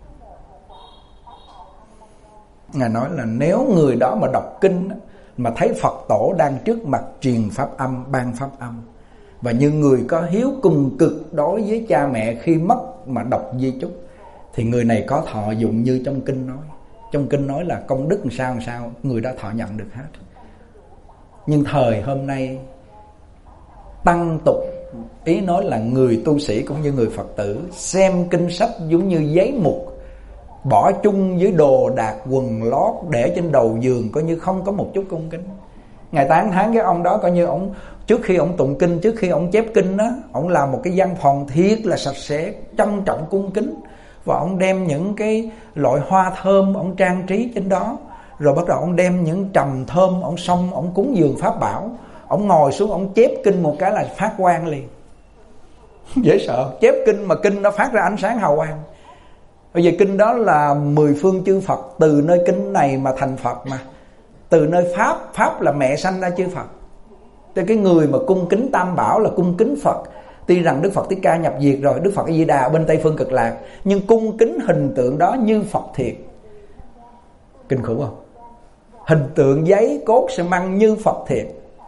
Ngài nói là nếu người đó mà đọc kinh mà thấy Phật tổ đang trước mặt truyền pháp âm, ban pháp âm, và như người có hiếu cùng cực đối với cha mẹ khi mất mà đọc di chúc, thì người này có thọ dụng như trong kinh nói. Trong kinh nói là công đức làm sao người đó thọ nhận được hết. Nhưng thời hôm nay tăng tục, ý nói là người tu sĩ cũng như người Phật tử, xem kinh sách giống như giấy mục, bỏ chung với đồ đạc quần lót để trên đầu giường, coi như không có một chút cung kính. Ngài tán thán cái ông đó, coi như ông trước khi ông tụng kinh, trước khi ông chép kinh đó, ông làm một cái văn phòng thiệt là sạch sẽ, trân trọng cung kính. Và ông đem những cái loại hoa thơm ông trang trí trên đó, rồi bắt đầu ông đem những trầm thơm ông xông, ông cúng dường pháp bảo. Ông ngồi xuống ông chép kinh một cái là phát quang liền. Dễ sợ, chép kinh mà kinh nó phát ra ánh sáng hào quang. Bây giờ kinh đó là 10 phương chư Phật từ nơi kinh này mà thành Phật mà. Từ nơi Pháp, Pháp là mẹ sanh ra chư Phật. Thì cái người mà cung kính Tam Bảo là cung kính Phật. Tuy rằng Đức Phật Thích Ca nhập diệt rồi, Đức Phật A Di Đà bên Tây phương Cực Lạc, nhưng cung kính hình tượng đó như Phật thiệt. Kinh khủng không? Hình tượng giấy cốt xi măng như Phật thiệt.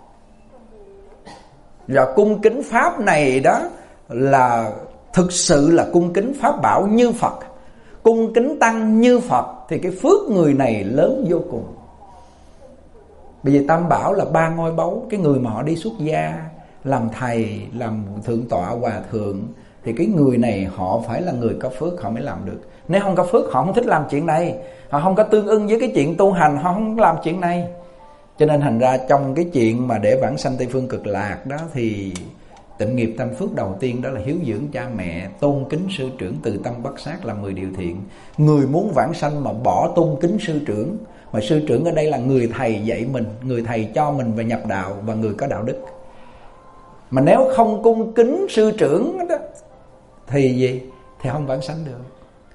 Rồi cung kính Pháp này đó là thực sự là cung kính Pháp bảo như Phật, cung kính Tăng như Phật, thì cái phước người này lớn vô cùng. Bởi vì Tam Bảo là 3 ngôi báu. Cái người mà họ đi xuất gia làm thầy, làm thượng tọa, hòa thượng, thì cái người này họ phải là người có phước họ mới làm được. Nếu không có phước họ không thích làm chuyện này, họ không có tương ưng với cái chuyện tu hành, họ không làm chuyện này. Cho nên thành ra trong cái chuyện mà để vãng sanh Tây phương Cực Lạc đó, thì tịnh nghiệp tam phước đầu tiên đó là hiếu dưỡng cha mẹ, tôn kính sư trưởng, từ tâm bất sát là 10 điều thiện. Người muốn vãng sanh mà bỏ tôn kính sư trưởng, mà sư trưởng ở đây là người thầy dạy mình, người thầy cho mình về nhập đạo và người có đạo đức. Mà nếu không cung kính sư trưởng đó thì gì? Thì không vãng sanh được.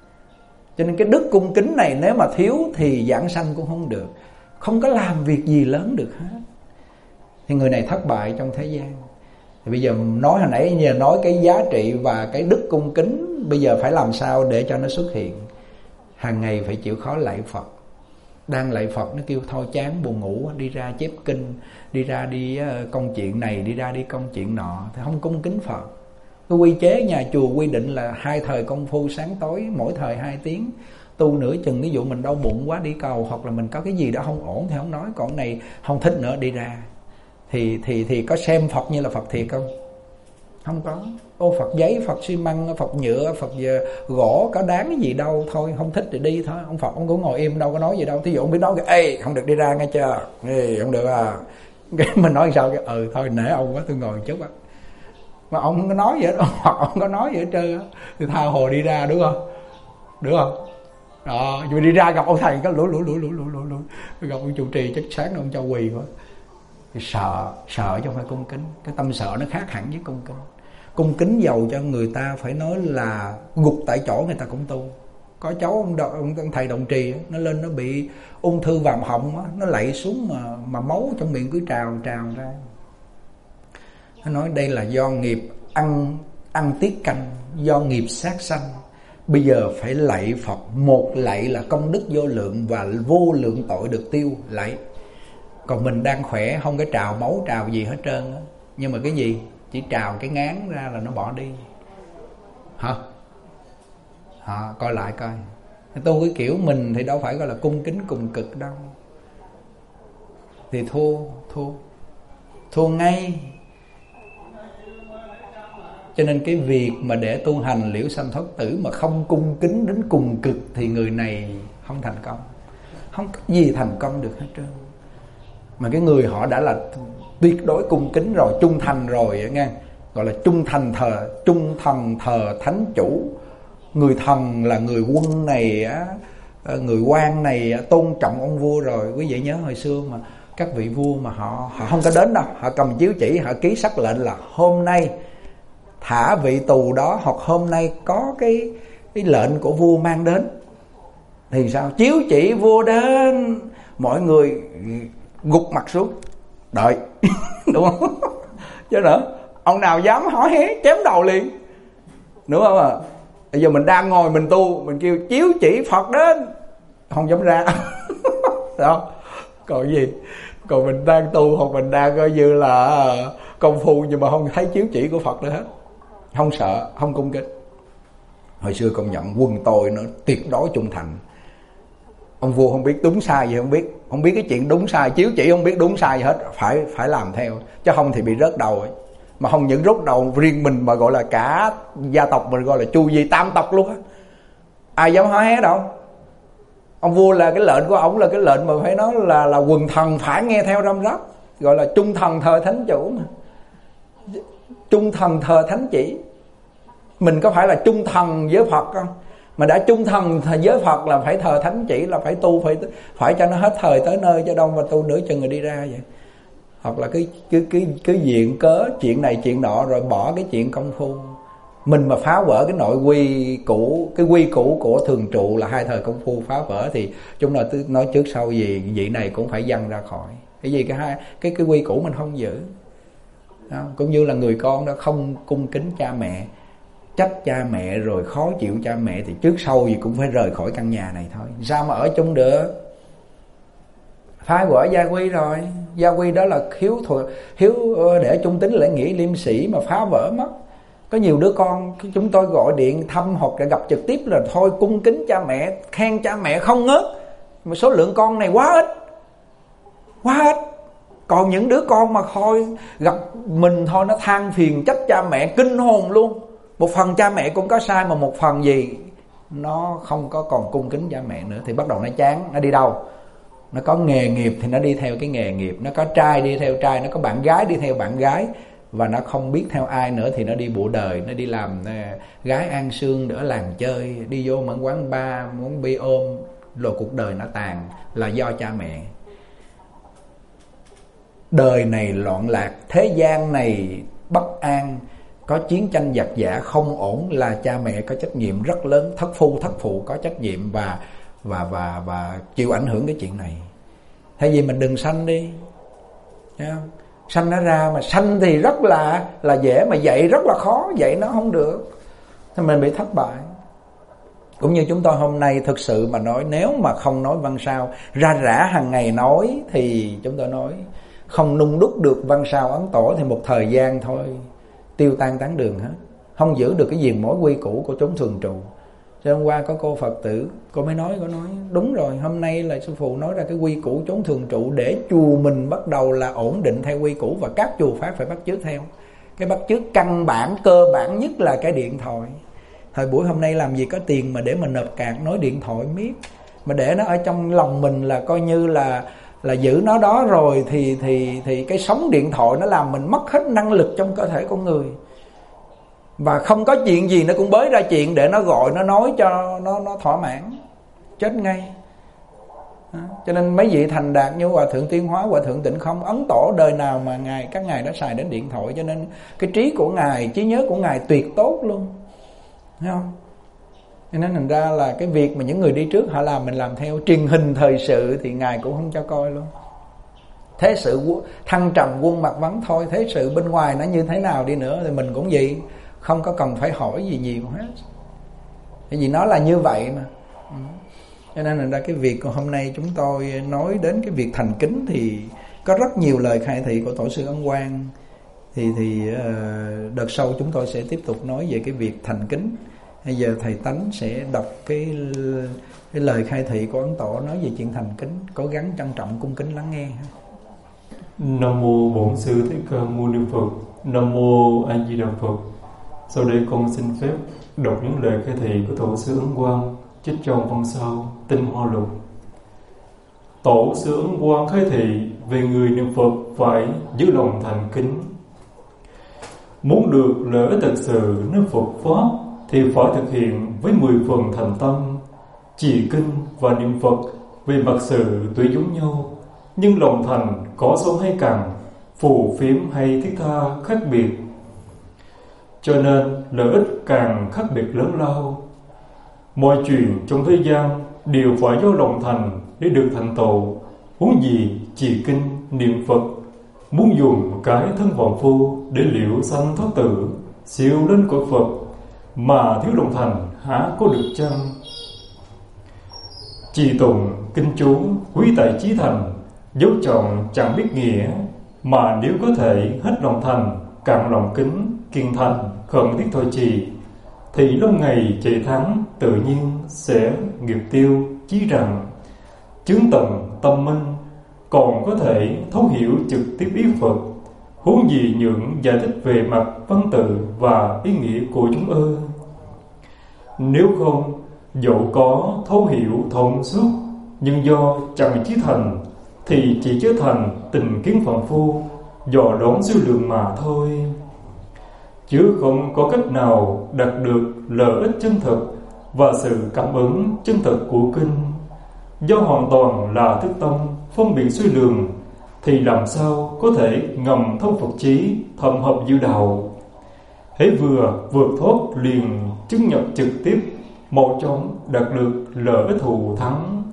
Cho nên cái đức cung kính này nếu mà thiếu thì vãng sanh cũng không được, không có làm việc gì lớn được hết. Thì người này thất bại trong thế gian. Thì bây giờ nói hồi nãy giờ nói cái giá trị và cái đức cung kính, bây giờ phải làm sao để cho nó xuất hiện. Hàng ngày phải chịu khó lạy Phật. Đang lạy Phật nó kêu thôi chán buồn ngủ, đi ra chép kinh, đi ra đi công chuyện này, đi ra đi công chuyện nọ, thì không cung kính Phật. Cái quy chế nhà chùa quy định là 2 thời công phu sáng tối, mỗi thời 2 tiếng. Tu nửa chừng ví dụ mình đau bụng quá đi cầu, hoặc là mình có cái gì đó không ổn thì không nói, còn này không thích nữa đi ra. Thì có xem Phật như là Phật thiệt không? Không có. Ô Phật giấy, Phật xi măng, Phật nhựa, Phật gỗ có đáng cái gì đâu, thôi không thích thì đi thôi. Ông Phật ông cũng ngồi im đâu có nói gì đâu. Thí dụ ông biết nói cái ê không được đi ra nghe chưa? Ê không được à. Cái mình nói sao cái thôi nể ông quá tôi ngồi chút á. Mà ông không có nói gì hết, Phật ông có nói gì hết trơn á. Thì tha hồ đi ra đúng không? Đúng không? Đó, nhưng mà đi ra gặp ông thầy cái lũ gặp ông trụ trì chắc sáng ông cho quỳ quá. Thì sợ chứ không phải cung kính. Cái tâm sợ nó khác hẳn với cung kính. Cung kính giàu cho người ta phải nói là gục tại chỗ người ta cũng tu. Có cháu ông thầy đồng trì nó lên nó bị ung thư vòm họng á, nó lạy xuống mà máu trong miệng cứ trào ra. Nó nói đây là do nghiệp ăn tiết canh, do nghiệp sát sanh. Bây giờ phải lạy Phật, một lạy là công đức vô lượng và vô lượng tội được tiêu, lạy. Còn mình đang khỏe không có trào máu trào gì hết trơn á. Nhưng mà cái gì? Chỉ trào cái ngán ra là nó bỏ đi. Hả? Coi lại coi. Tu cái kiểu mình thì đâu phải gọi là cung kính cùng cực đâu. Thì thua ngay. Cho nên cái việc mà để tu hành liễu sanh thoát tử mà không cung kính đến cùng cực thì người này không thành công. Không có gì thành công được hết trơn. Mà cái người họ đã là tuyệt đối cung kính rồi, trung thành rồi nghe, gọi là trung thần thờ thánh chủ. Người thần là người quân này á, người quan này tôn trọng ông vua rồi. Quý vị nhớ hồi xưa mà các vị vua mà họ không có đến đâu, họ cầm chiếu chỉ, họ ký sắc lệnh là hôm nay thả vị tù đó, hoặc hôm nay có cái lệnh của vua mang đến. Thì sao? Chiếu chỉ vua đến, mọi người gục mặt xuống đợi. Đúng không? Chứ nữa ông nào dám hó hé chém đầu liền, đúng không ạ? Bây giờ mình đang ngồi mình tu, mình kêu chiếu chỉ Phật đến, không dám ra. Đó. Còn gì? Còn mình đang tu hoặc mình đang coi như là công phu, nhưng mà không thấy chiếu chỉ của Phật nữa hết, không sợ, không cung kính. Hồi xưa công nhận quân tôi nó tuyệt đối trung thành. Ông vua không biết đúng sai gì, không biết cái chuyện đúng sai, chiếu chỉ không biết đúng sai gì hết, phải làm theo, chứ không thì bị rớt đầu ấy. Mà không những rớt đầu riêng mình mà gọi là cả gia tộc mình, gọi là chu vi tam tộc luôn á, ai dám hó hé đâu. Ông vua là cái lệnh của ông là cái lệnh mà phải nói là quần thần phải nghe theo răm rắp, gọi là trung thần thờ thánh chủ mà, trung thần thờ thánh chỉ. Mình có phải là trung thần với Phật không? Mà đã trung thần với Phật là phải thờ thánh chỉ, là phải tu, phải cho nó hết thời tới nơi, cho đâu mà tu nửa chừng rồi đi ra vậy. Hoặc là cái diện cớ chuyện này chuyện nọ rồi bỏ cái chuyện công phu. Mình mà phá vỡ cái nội quy cũ, cái quy cũ của thường trụ là hai thời công phu phá vỡ, thì chúng ta nói trước sau gì vị này cũng phải văng ra khỏi. Cái gì cái quy cũ mình không giữ. Đó. Cũng như là người con đó không cung kính cha mẹ, trách cha mẹ rồi khó chịu cha mẹ, thì trước sau gì cũng phải rời khỏi căn nhà này thôi. Sao mà ở chung được? Phá vỡ gia quy rồi. Gia quy đó là hiếu để chung tín lễ nghĩa liêm sĩ mà phá vỡ mất. Có nhiều đứa con chúng tôi gọi điện thăm hoặc là gặp trực tiếp là thôi cung kính cha mẹ, khen cha mẹ không ngớt. Mà số lượng con này quá ít. Còn những đứa con mà thôi gặp mình thôi nó than phiền trách cha mẹ kinh hồn luôn. Một phần cha mẹ cũng có sai, mà một phần gì nó không có còn cung kính cha mẹ nữa, thì bắt đầu nó chán, nó đi đâu? Nó có nghề nghiệp thì nó đi theo cái nghề nghiệp, nó có trai đi theo trai, nó có bạn gái đi theo bạn gái, và nó không biết theo ai nữa thì nó đi bộ đời, nó đi làm gái an sương ở làng chơi, đi vô mấy quán bar, muốn bia ôm, rồi cuộc đời nó tàn là do cha mẹ. Đời này loạn lạc, thế gian này bất an, có chiến tranh giặc giã không ổn là cha mẹ có trách nhiệm rất lớn, thất phụ có trách nhiệm và chịu ảnh hưởng cái chuyện này. Thay vì mình đừng sanh đi, thấy không? Sanh nó ra, mà sanh thì rất là dễ, mà dạy rất là khó, dạy nó không được thì mình bị thất bại. Cũng như chúng tôi hôm nay thực sự mà nói, nếu mà không nói văn sao ra rã hàng ngày nói, thì chúng tôi nói không nung đúc được văn sao ấn tổ thì một thời gian thôi tiêu tan tán đường hết, không giữ được cái viền mối quy củ của chúng thường trụ. Cho hôm qua có cô Phật tử, cô mới nói đúng rồi, hôm nay là sư phụ nói ra cái quy củ chốn thường trụ để chùa mình bắt đầu là ổn định theo quy củ, và các chùa pháp phải bắt chước theo. Cái bắt chước căn bản, cơ bản nhất là cái điện thoại. Thời buổi hôm nay làm gì có tiền mà để mà nộp cạc nói điện thoại miết, mà để nó ở trong lòng mình là coi như là giữ nó đó rồi, thì cái sóng điện thoại nó làm mình mất hết năng lực trong cơ thể con người. Và không có chuyện gì nó cũng bới ra chuyện để nó gọi, nó nói cho nó thỏa mãn, chết ngay. Cho nên mấy vị thành đạt như Hòa Thượng Tiên Hóa, Hòa Thượng Tịnh Không, Ấn Tổ đời nào mà các ngài đã xài đến điện thoại. Cho nên cái trí của ngài, trí nhớ của ngài tuyệt tốt luôn, thấy không? Cho nên thành ra là cái việc mà những người đi trước họ làm mình làm theo. Truyền hình thời sự thì ngài cũng không cho coi luôn. Thế sự thăng trầm quân mặt vắng thôi, thế sự bên ngoài nó như thế nào đi nữa thì mình cũng vậy, không có cần phải hỏi gì nhiều hết, tại vì nó là như vậy mà. Cho nên là cái việc của hôm nay chúng tôi nói đến cái việc thành kính thì có rất nhiều lời khai thị của Tổ sư Ấn Quang. Thì đợt sau chúng tôi sẽ tiếp tục nói về cái việc thành kính. Bây giờ thầy Tánh sẽ đọc cái lời khai thị của Ấn Tổ nói về chuyện thành kính, cố gắng trân trọng cung kính lắng nghe. Nam mô Bổn Sư Thích Ca Mâu Ni Phật. Nam mô A Di Đà Phật. Sau đây con xin phép đọc những lời khai thị của Tổ sư Ấn Quang trích trong văn sau Tinh Hoa Lục. Tổ sư Ấn Quang khai thị về người niệm Phật phải giữ lòng thành kính. Muốn được lợi ích thật sự nơi Phật Pháp thì phải thực hiện với 10 phần thành tâm. Trì kinh và niệm Phật về mặt sự tuy giống nhau, nhưng lòng thành có sâu hay cằn, phù phiếm hay thiết tha khác biệt. Cho nên lợi ích càng khác biệt lớn lao. Mọi chuyện trong thế gian đều phải do lòng thành để được thành tựu. Huống gì trì kinh niệm Phật, muốn dùng cái thân phàm phu để liễu sanh thoát tử, siêu lên cõi Phật, mà thiếu lòng thành há có được chăng? Trì tụng kinh chú quý tại chí thành, dấu trọng chẳng biết nghĩa, mà nếu có thể hết lòng thành, cạn lòng kính, kiên thành, khẩn thiết thôi trì, thì lâu ngày chạy thắng tự nhiên sẽ nghiệp tiêu chí rằng, chứng tận tâm minh, còn có thể thấu hiểu trực tiếp ý Phật. Huống gì những giải thích về mặt văn tự và ý nghĩa của chúng ư? Nếu không, dẫu có thấu hiểu thông suốt, nhưng do chẳng chí thành thì chỉ trở thành tình kiến phàm phu, dò đoán siêu lượng mà thôi, chứ không có cách nào đạt được lợi ích chân thực và sự cảm ứng chân thực của kinh. Do hoàn toàn là thức tâm phân biệt suy lường, thì làm sao có thể ngầm thông Phật chí, thầm hợp diệu đạo. Hễ vừa vượt thoát liền chứng nhập trực tiếp, mau chóng đạt được lợi ích thù thắng.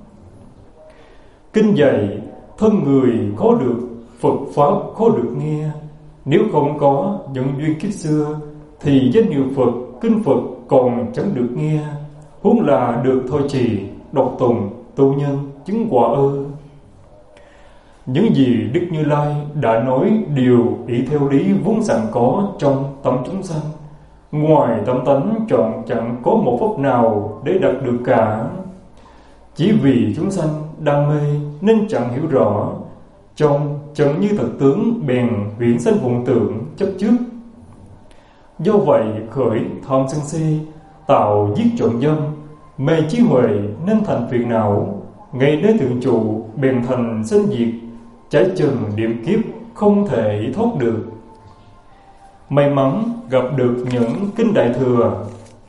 Kinh dạy thân người khó được, Phật Pháp khó được nghe. Nếu không có những duyên kiếp xưa thì danh hiệu Phật, kinh Phật còn chẳng được nghe, huống là được thôi trì, độc tùng, tu nhân, chứng quả ư? Những gì Đức Như Lai đã nói đều ý theo lý vốn sẵn có trong tâm chúng sanh. Ngoài tâm tánh chọn chẳng có một pháp nào để đạt được cả. Chỉ vì chúng sanh đam mê nên chẳng hiểu rõ, trong chẳng như thật tướng bèn huyễn sanh vọng tưởng chấp trước. Do vậy khởi tham sân si, tạo giết trộm dâm, mê trí huệ nên thành phiền não, ngay đến thượng trụ bèn thành sanh diệt, trái chừng điểm kiếp không thể thoát được. May mắn gặp được những kinh Đại Thừa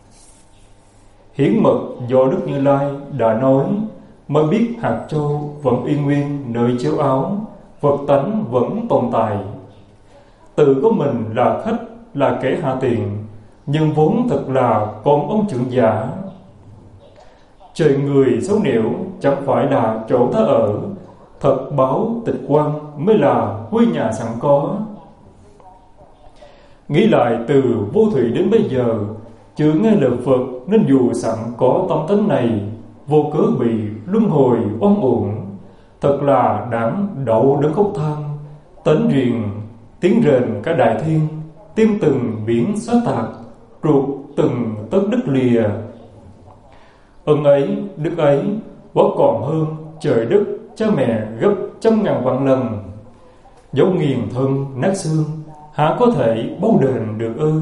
hiển mật do Đức Như Lai đã nói, mới biết hạt châu vẫn y nguyên nơi chiếu áo, vật tánh vẫn tồn tại. Tự có mình là khách, là kẻ hạ tiền, nhưng vốn thật là con ông trưởng giả. Trời người xấu nẻo chẳng phải là chỗ ta ở, thật báo tịch quan mới là quê nhà sẵn có. Nghĩ lại từ vô thủy đến bây giờ, chưa nghe lời Phật nên dù sẵn có tâm tánh này, vô cớ bị luân hồi oan uổng, thật là đáng đậu đớn khóc than. Tánh riêng tiếng rền cả đại thiên, tim từng biển xóa tạc, ruột từng tấc đất lìa. Ơn ấy, đức ấy, quá còn hơn trời đất cha mẹ gấp 100.000 vạn lần. Dẫu nghiền thân nát xương, há có thể báo đền được ư?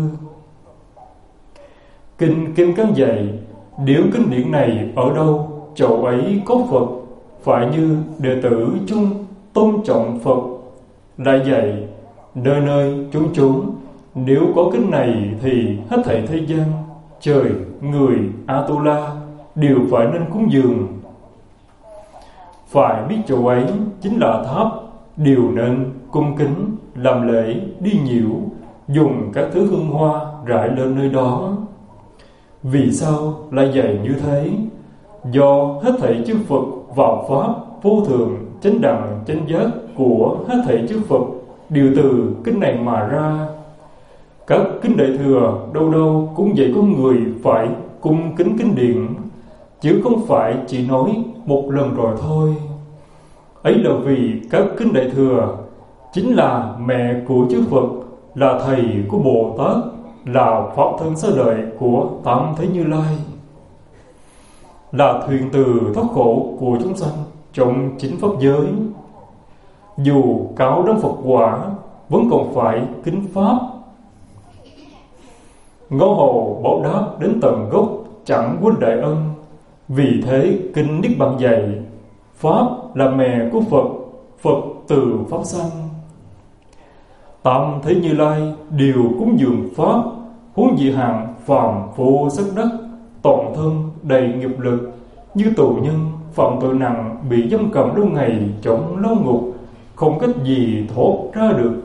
Kinh Kim Cang dạy, điển kinh điển này ở đâu, chỗ ấy có Phật. Phải như đệ tử chung tôn trọng Phật, lại dạy nơi nơi chốn chốn, nếu có kinh này thì hết thảy thế gian, trời, người, Atula đều phải nên cúng dường. Phải biết chỗ ấy chính là tháp, đều nên cung kính, làm lễ, đi nhiễu, dùng các thứ hương hoa rải lên nơi đó. Vì sao lại dạy như thế? Do hết thảy chư Phật vào Pháp vô thường, chánh đẳng, chánh giác của hết thảy chư Phật đều từ kinh này mà ra. Các kinh Đại Thừa đâu đâu cũng dạy con người phải cung kính kinh điển, chứ không phải chỉ nói một lần rồi thôi. Ấy là vì các kinh Đại Thừa chính là mẹ của chư Phật, là thầy của Bồ Tát, là pháp thân xá lợi của Tam Thế Như Lai, là thuyền từ thoát khổ của chúng sanh trong chính pháp giới. Dù cáo đấng Phật quả vẫn còn phải kính pháp. ngõ hầu báo đáp đến tận gốc, chẳng quên đại ân. Vì thế kinh Niết Bàn dạy, Pháp là mẹ của Phật, Phật từ Pháp sanh. Tam thế Như Lai đều cúng dường Pháp, huống gì hạng phàm phu sắc đất, toàn thân đầy nghiệp lực, như tù nhân phạm tội nặng bị giam cầm lâu ngày trong lao ngục, không cách gì thoát ra được.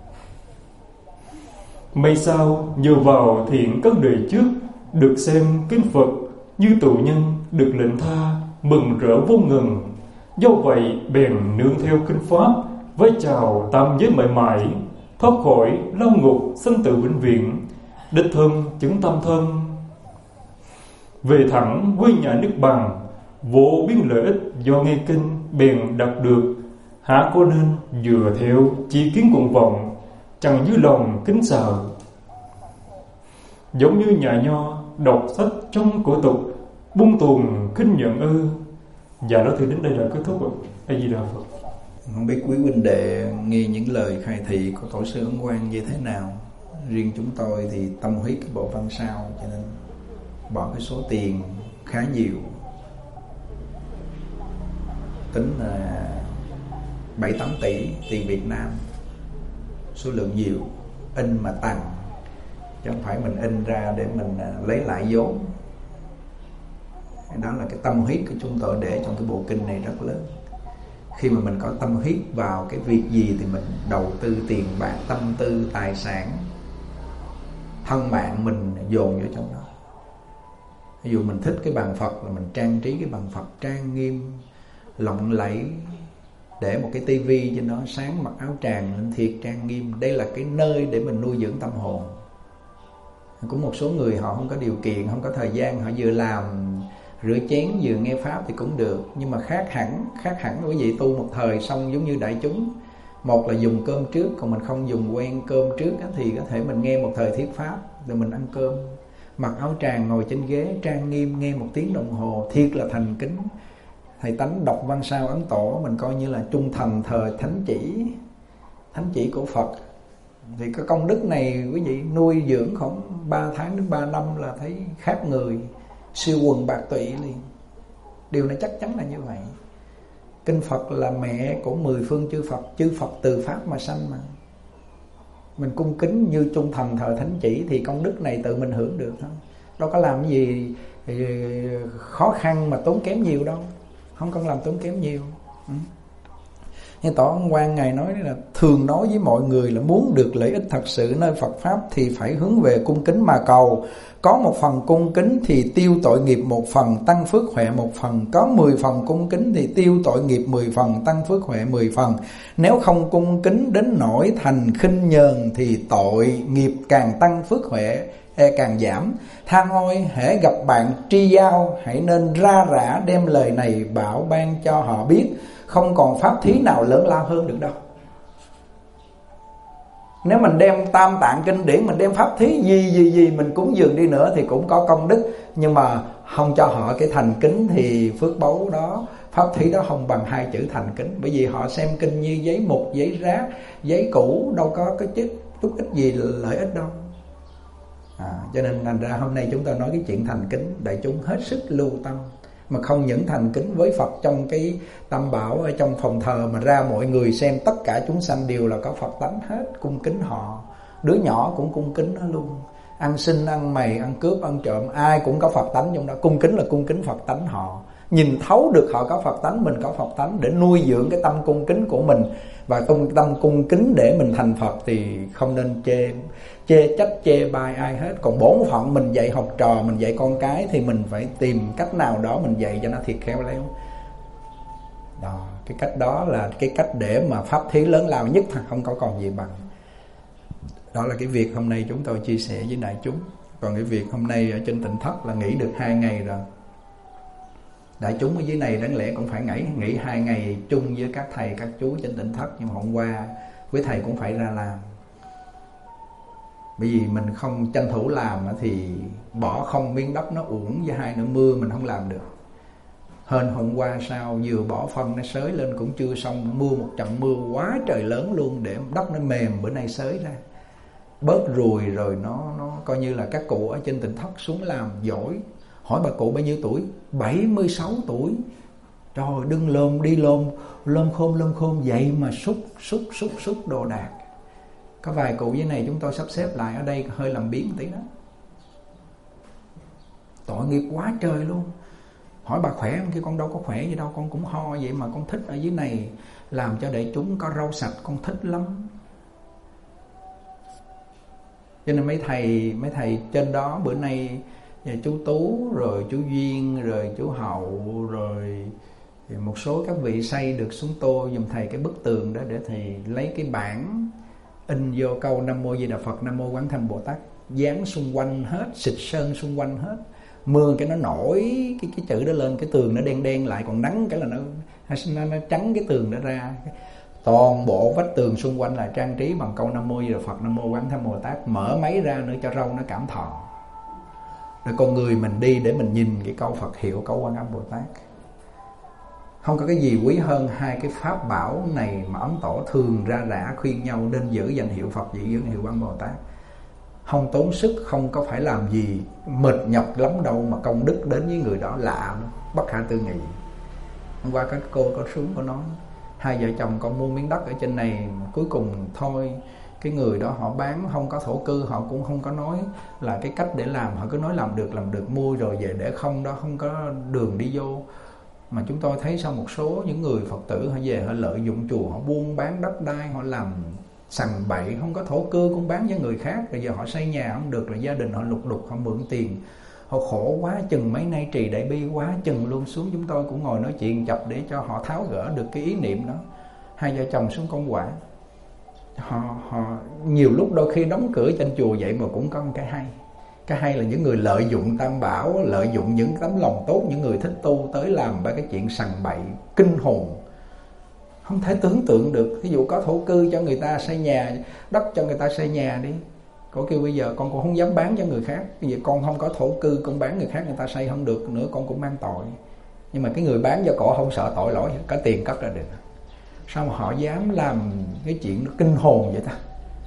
May sao nhờ vào thiện các đời trước, được xem kinh Phật, như tù nhân được lệnh tha, mừng rỡ vô ngừng. Do vậy bèn nương theo kinh Pháp, với chào tam giới mãi mãi, thoát khỏi lao ngục sanh tử vĩnh viễn, đích thân chứng tam thân, về thẳng quê nhà Niết Bàn. Vô biên lợi ích do nghe kinh bèn đạt được, há có nên dựa theo chi kiến cuồng vọng, chẳng như lòng kính sợ. Giống như nhà nho đọc sách trong cổ tục, buông tuồng khinh nhận ư. Dạ đó thì đến đây là kết thúc rồi. A Di Đà Phật. Không biết quý huynh đệ nghe những lời khai thị của tổ sư Ấn Quang như thế nào. Riêng chúng tôi thì tâm huyết cái bộ văn sao, cho nên bỏ cái số tiền khá nhiều, tính là 7-8 tỷ tiền Việt Nam, số lượng nhiều, in mà tặng, chứ không phải mình in ra để mình lấy lại vốn. Đó là cái tâm huyết của chúng tôi để trong cái bộ kinh này rất lớn. Khi mà mình có tâm huyết vào cái việc gì thì mình đầu tư tiền bạc, tâm tư, tài sản, thân mạng mình dồn vô trong đó. Ví dụ mình thích cái bàn Phật là mình trang trí cái bàn Phật trang nghiêm, lộng lẫy, để một cái tivi trên đó, sáng mặc áo tràng lên thiệt trang nghiêm. Đây là cái nơi để mình nuôi dưỡng tâm hồn. Cũng một số người họ không có điều kiện, không có thời gian, họ vừa làm rửa chén vừa nghe Pháp thì cũng được. Nhưng mà khác hẳn quý vị tu một thời xong giống như đại chúng. Một là dùng cơm trước, còn mình không dùng quen cơm trước thì có thể mình nghe một thời thuyết Pháp rồi mình ăn cơm. Mặc áo tràng ngồi trên ghế trang nghiêm nghe 1 tiếng đồng hồ, thiệt là thành kính. Thầy Tánh đọc văn sao Ấn Tổ, mình coi như là trung thần thờ thánh chỉ của Phật. Thì cái công đức này quý vị nuôi dưỡng khoảng 3 tháng đến 3 năm là thấy khác người, siêu quần bạc tụy liền. Điều này chắc chắn là như vậy. Kinh Phật là mẹ của 10 phương chư Phật từ Pháp mà sanh mà. Mình cung kính như trung thần thờ thánh chỉ thì công đức này tự mình hưởng được thôi. Đâu có làm cái gì khó khăn mà tốn kém nhiều đâu. Không cần làm tốn kém nhiều. Như Tổ Ấn Quang Ngài nói là thường nói với mọi người là muốn được lợi ích thật sự nơi Phật Pháp thì phải hướng về cung kính mà cầu. Có 1 phần cung kính thì tiêu tội nghiệp 1 phần, tăng phước huệ 1 phần. Có 10 phần cung kính thì tiêu tội nghiệp 10 phần, tăng phước huệ 10 phần. Nếu không cung kính đến nỗi thành khinh nhờn thì tội nghiệp càng tăng, phước huệ càng giảm. Tha ngôi hễ gặp bạn tri giao, hãy nên ra rã đem lời này bảo ban cho họ biết. Không còn pháp thí nào lớn lao hơn được đâu. Nếu mình đem tam tạng kinh điển, mình đem pháp thí gì mình cúng dường đi nữa thì cũng có công đức. Nhưng mà không cho họ cái thành kính thì phước báu đó, pháp thí đó không bằng 2 chữ thành kính. Bởi vì họ xem kinh như giấy mục, giấy rác, giấy cũ, đâu có cái chút ít gì lợi ích đâu. Cho nên thành ra hôm nay chúng ta nói cái chuyện thành kính, đại chúng hết sức lưu tâm. Mà không những thành kính với Phật trong cái tam bảo ở trong phòng thờ, mà ra mọi người xem tất cả chúng sanh đều là có Phật tánh hết, cung kính họ. Đứa nhỏ cũng cung kính nó luôn. Ăn xin, ăn mày, ăn cướp, ăn trộm, ai cũng có Phật tánh trong đó. Cung kính là cung kính Phật tánh họ. Nhìn thấu được họ có Phật tánh, mình có Phật tánh, để nuôi dưỡng cái tâm cung kính của mình. Và tâm cung kính để mình thành Phật thì không nên chê trách chê bai ai hết. Còn bổn phận mình dạy học trò, mình dạy con cái thì mình phải tìm cách nào đó mình dạy cho nó thiệt khéo léo. Đó, cái cách đó là cái cách để mà pháp thí lớn lao nhất, không có còn gì bằng. Đó là cái việc hôm nay chúng tôi chia sẻ với đại chúng. Còn cái việc hôm nay ở trên Tịnh Thất là nghỉ được 2 ngày rồi. Đại chúng ở dưới này đáng lẽ cũng phải nghỉ 2 ngày chung với các thầy các chú trên Tịnh Thất. Nhưng mà hôm qua quý thầy cũng phải ra làm. Bởi vì mình không tranh thủ làm thì bỏ không miếng đất nó uổng, với 2 nữa mưa mình không làm được. Hên hôm qua sao vừa bỏ phân nó xới lên cũng chưa xong, mưa một trận mưa quá trời lớn luôn để đất nó mềm, bữa nay xới ra. bớt ruồi rồi nó coi như là các cụ ở trên Tỉnh Thất xuống làm giỏi. Hỏi bà cụ bao nhiêu tuổi? 76 tuổi. Trời, đừng lồm đi lồm khôm vậy mà xúc đồ đạc. Có vài cụ dưới này chúng tôi sắp xếp lại ở đây hơi làm biếng tí đó. Tội nghiệp quá trời luôn. Hỏi bà khỏe không? Khi con đâu có khỏe gì đâu, con cũng ho vậy mà con thích ở dưới này làm cho đại chúng có rau sạch, con thích lắm. Cho nên mấy thầy trên đó bữa nay, chú Tú rồi chú Duyên rồi chú Hậu rồi một số các vị xây được xuống tô giùm thầy cái bức tường đó, để thầy lấy cái bảng in vô câu Nam Mô Di Đà Phật, Nam Mô Quán Thâm Bồ Tát, dán xung quanh hết, xịt sơn xung quanh hết. Mưa cái nó nổi cái chữ đó lên, cái tường nó đen lại, còn nắng cái là nó trắng cái tường đó ra. Toàn bộ vách tường xung quanh là trang trí bằng câu Nam Mô Di Đà Phật, Nam Mô Quán Thâm Bồ Tát, mở máy ra nữa cho râu nó cảm thọ. Rồi con người mình đi để mình nhìn cái câu Phật hiệu, câu Quan Âm Bồ Tát. Không có cái gì quý hơn hai cái pháp bảo này mà ấn tổ thường ra rã khuyên nhau nên giữ danh hiệu Phật, giữ danh hiệu Quan Bồ Tát. Không tốn sức, không có phải làm gì mệt nhọc lắm đâu, mà công đức đến với người đó lạ lắm, bất khả tư nghị. Hôm qua các cô có xuống có nói, hai vợ chồng con mua miếng đất ở trên này, cuối cùng thôi cái người đó họ bán không có thổ cư, họ cũng không có nói là cái cách để làm, họ cứ nói làm được mua rồi về để không đó, không có đường đi vô. Mà chúng tôi thấy sau một số những người Phật tử họ về họ lợi dụng chùa, họ buôn bán đất đai, họ làm sằng bậy, không có thổ cư cũng bán cho người khác. Rồi giờ họ xây nhà không được, rồi gia đình họ lục đục, họ mượn tiền, họ khổ quá chừng. Mấy nay trì đại bi quá chừng luôn. Xuống chúng tôi cũng ngồi nói chuyện chập để cho họ tháo gỡ được cái ý niệm đó. Hai vợ chồng xuống Công Quả, họ nhiều lúc đôi khi đóng cửa trên chùa vậy mà cũng có một cái hay. Cái hay là những người lợi dụng Tam Bảo, lợi dụng những tấm lòng tốt, những người thích tu tới làm ba cái chuyện sằng bậy kinh hồn, không thể tưởng tượng được. Ví dụ có thổ cư cho người ta xây nhà, đất cho người ta xây nhà đi, có kêu bây giờ con cũng không dám bán cho người khác. Bây giờ con không có thổ cư, con bán người khác, người ta xây không được nữa, con cũng mang tội. Nhưng mà cái người bán cho cổ không sợ tội lỗi, có tiền cất ra được. Sao mà họ dám làm cái chuyện nó kinh hồn vậy ta?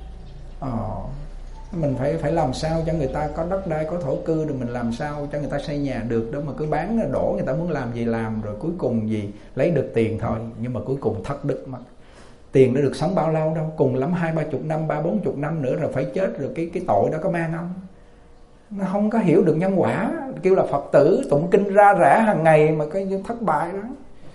Mình phải làm sao cho người ta có đất đai, có thổ cư, rồi mình làm sao cho người ta xây nhà được đó. Mà cứ bán đổ, người ta muốn làm gì làm, rồi cuối cùng gì lấy được tiền thôi, nhưng mà cuối cùng thất đức mất. Tiền nó được sống bao lâu đâu, cùng lắm 20-30 năm, 30-40 năm nữa rồi phải chết, rồi cái tội đó có mang không? Nó không có hiểu được nhân quả. Kêu là Phật tử tụng kinh ra rã hàng ngày mà cái thất bại đó.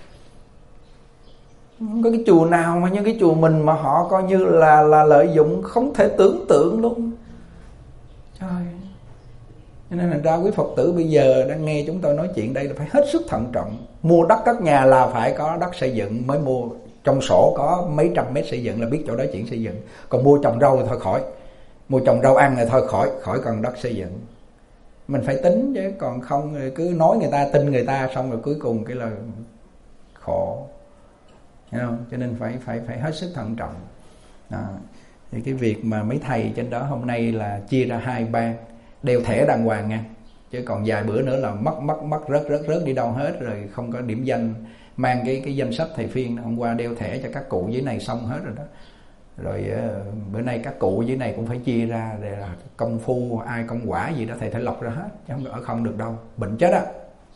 Không có cái chùa nào mà như cái chùa mình mà họ coi như là lợi dụng không thể tưởng tượng luôn. Trời. Cho nên là ra quý Phật tử bây giờ đang nghe chúng tôi nói chuyện đây là phải hết sức thận trọng. Mua đất cất nhà là phải có đất xây dựng mới mua. Trong sổ có mấy trăm mét xây dựng là biết chỗ đó chuyện xây dựng. Còn mua trồng rau thì thôi khỏi. Mua trồng rau ăn thì thôi khỏi cần đất xây dựng. Mình phải tính chứ, còn không cứ nói người ta, tin người ta, xong rồi cuối cùng cái là khổ. Hiểu không? Cho nên phải hết sức thận trọng. Đó. Thì cái việc mà mấy thầy trên đó hôm nay là chia ra 2 ban, đeo thẻ đàng hoàng nha, chứ còn vài bữa nữa là mất rớt đi đâu hết rồi, không có điểm danh. Mang cái danh sách thầy phiên hôm qua đeo thẻ cho các cụ dưới này xong hết rồi đó. Rồi bữa nay các cụ dưới này cũng phải chia ra để là công phu ai công quả gì đó thầy phải lọc ra hết, chứ không được đâu, bệnh chết á.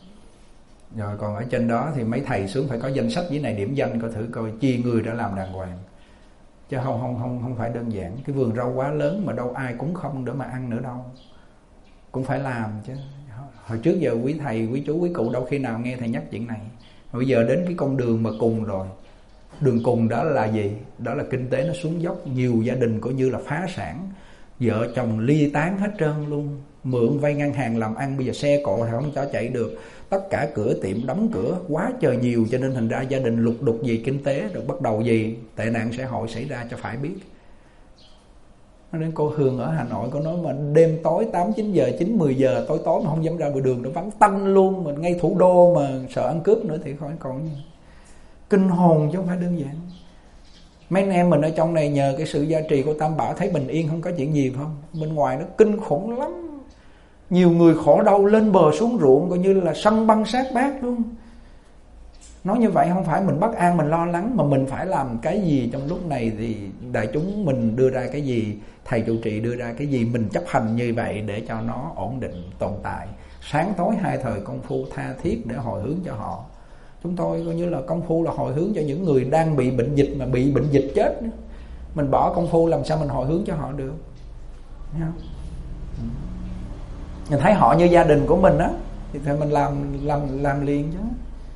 Rồi còn ở trên đó thì mấy thầy xuống phải có danh sách dưới này điểm danh, coi thử coi chia người đã làm đàng hoàng, chứ không phải đơn giản. Cái vườn rau quá lớn mà đâu ai cũng không để mà ăn nữa đâu, cũng phải làm chứ. Hồi trước giờ quý thầy, quý chú, quý cụ đâu khi nào nghe thầy nhắc chuyện này. Bây giờ đến cái con đường mà cùng rồi, đường cùng đó là gì? Đó là kinh tế nó xuống dốc, nhiều gia đình coi như là phá sản, vợ chồng ly tán hết trơn luôn, mượn vay ngân hàng làm ăn, bây giờ xe cộ thì không cho chạy được, tất cả cửa tiệm đóng cửa quá trời nhiều, cho nên thành ra gia đình lục đục gì kinh tế, rồi bắt đầu gì tệ nạn xã hội xảy ra cho phải biết. Nên cô Hương ở Hà Nội có nói mà đêm tối 8-9 giờ, 9-10 giờ tối mà không dám ra ngoài đường, nó vắng tanh luôn. Mình ngay thủ đô mà sợ ăn cướp nữa thì khỏi còn. Kinh hồn chứ không phải đơn giản. Mấy anh em mình ở trong này nhờ cái sự gia trì của Tam Bảo thấy bình yên, không có chuyện gì không. Bên ngoài nó kinh khủng lắm. Nhiều người khổ đau lên bờ xuống ruộng coi như là săn băng sát bát luôn. Nói như vậy không phải mình bất an, mình lo lắng, mà mình phải làm cái gì trong lúc này thì đại chúng mình đưa ra cái gì, thầy trụ trì đưa ra cái gì, mình chấp hành như vậy để cho nó ổn định tồn tại. Sáng tối 2 thời công phu tha thiết để hồi hướng cho họ. Chúng tôi coi như là công phu là hồi hướng cho những người đang bị bệnh dịch, mà bị bệnh dịch chết. Mình bỏ công phu làm sao mình hồi hướng cho họ được. Thấy không? Mình thấy họ như gia đình của mình á thì mình làm liền chứ.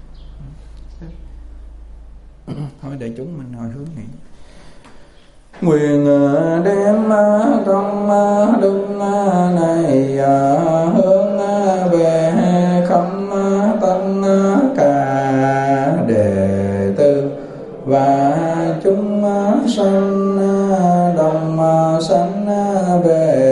Thôi để chúng mình hồi hướng nghĩ. Nguyện đem công đức này hướng về khắp tất cả đệ tử và chúng sanh đồng sanh về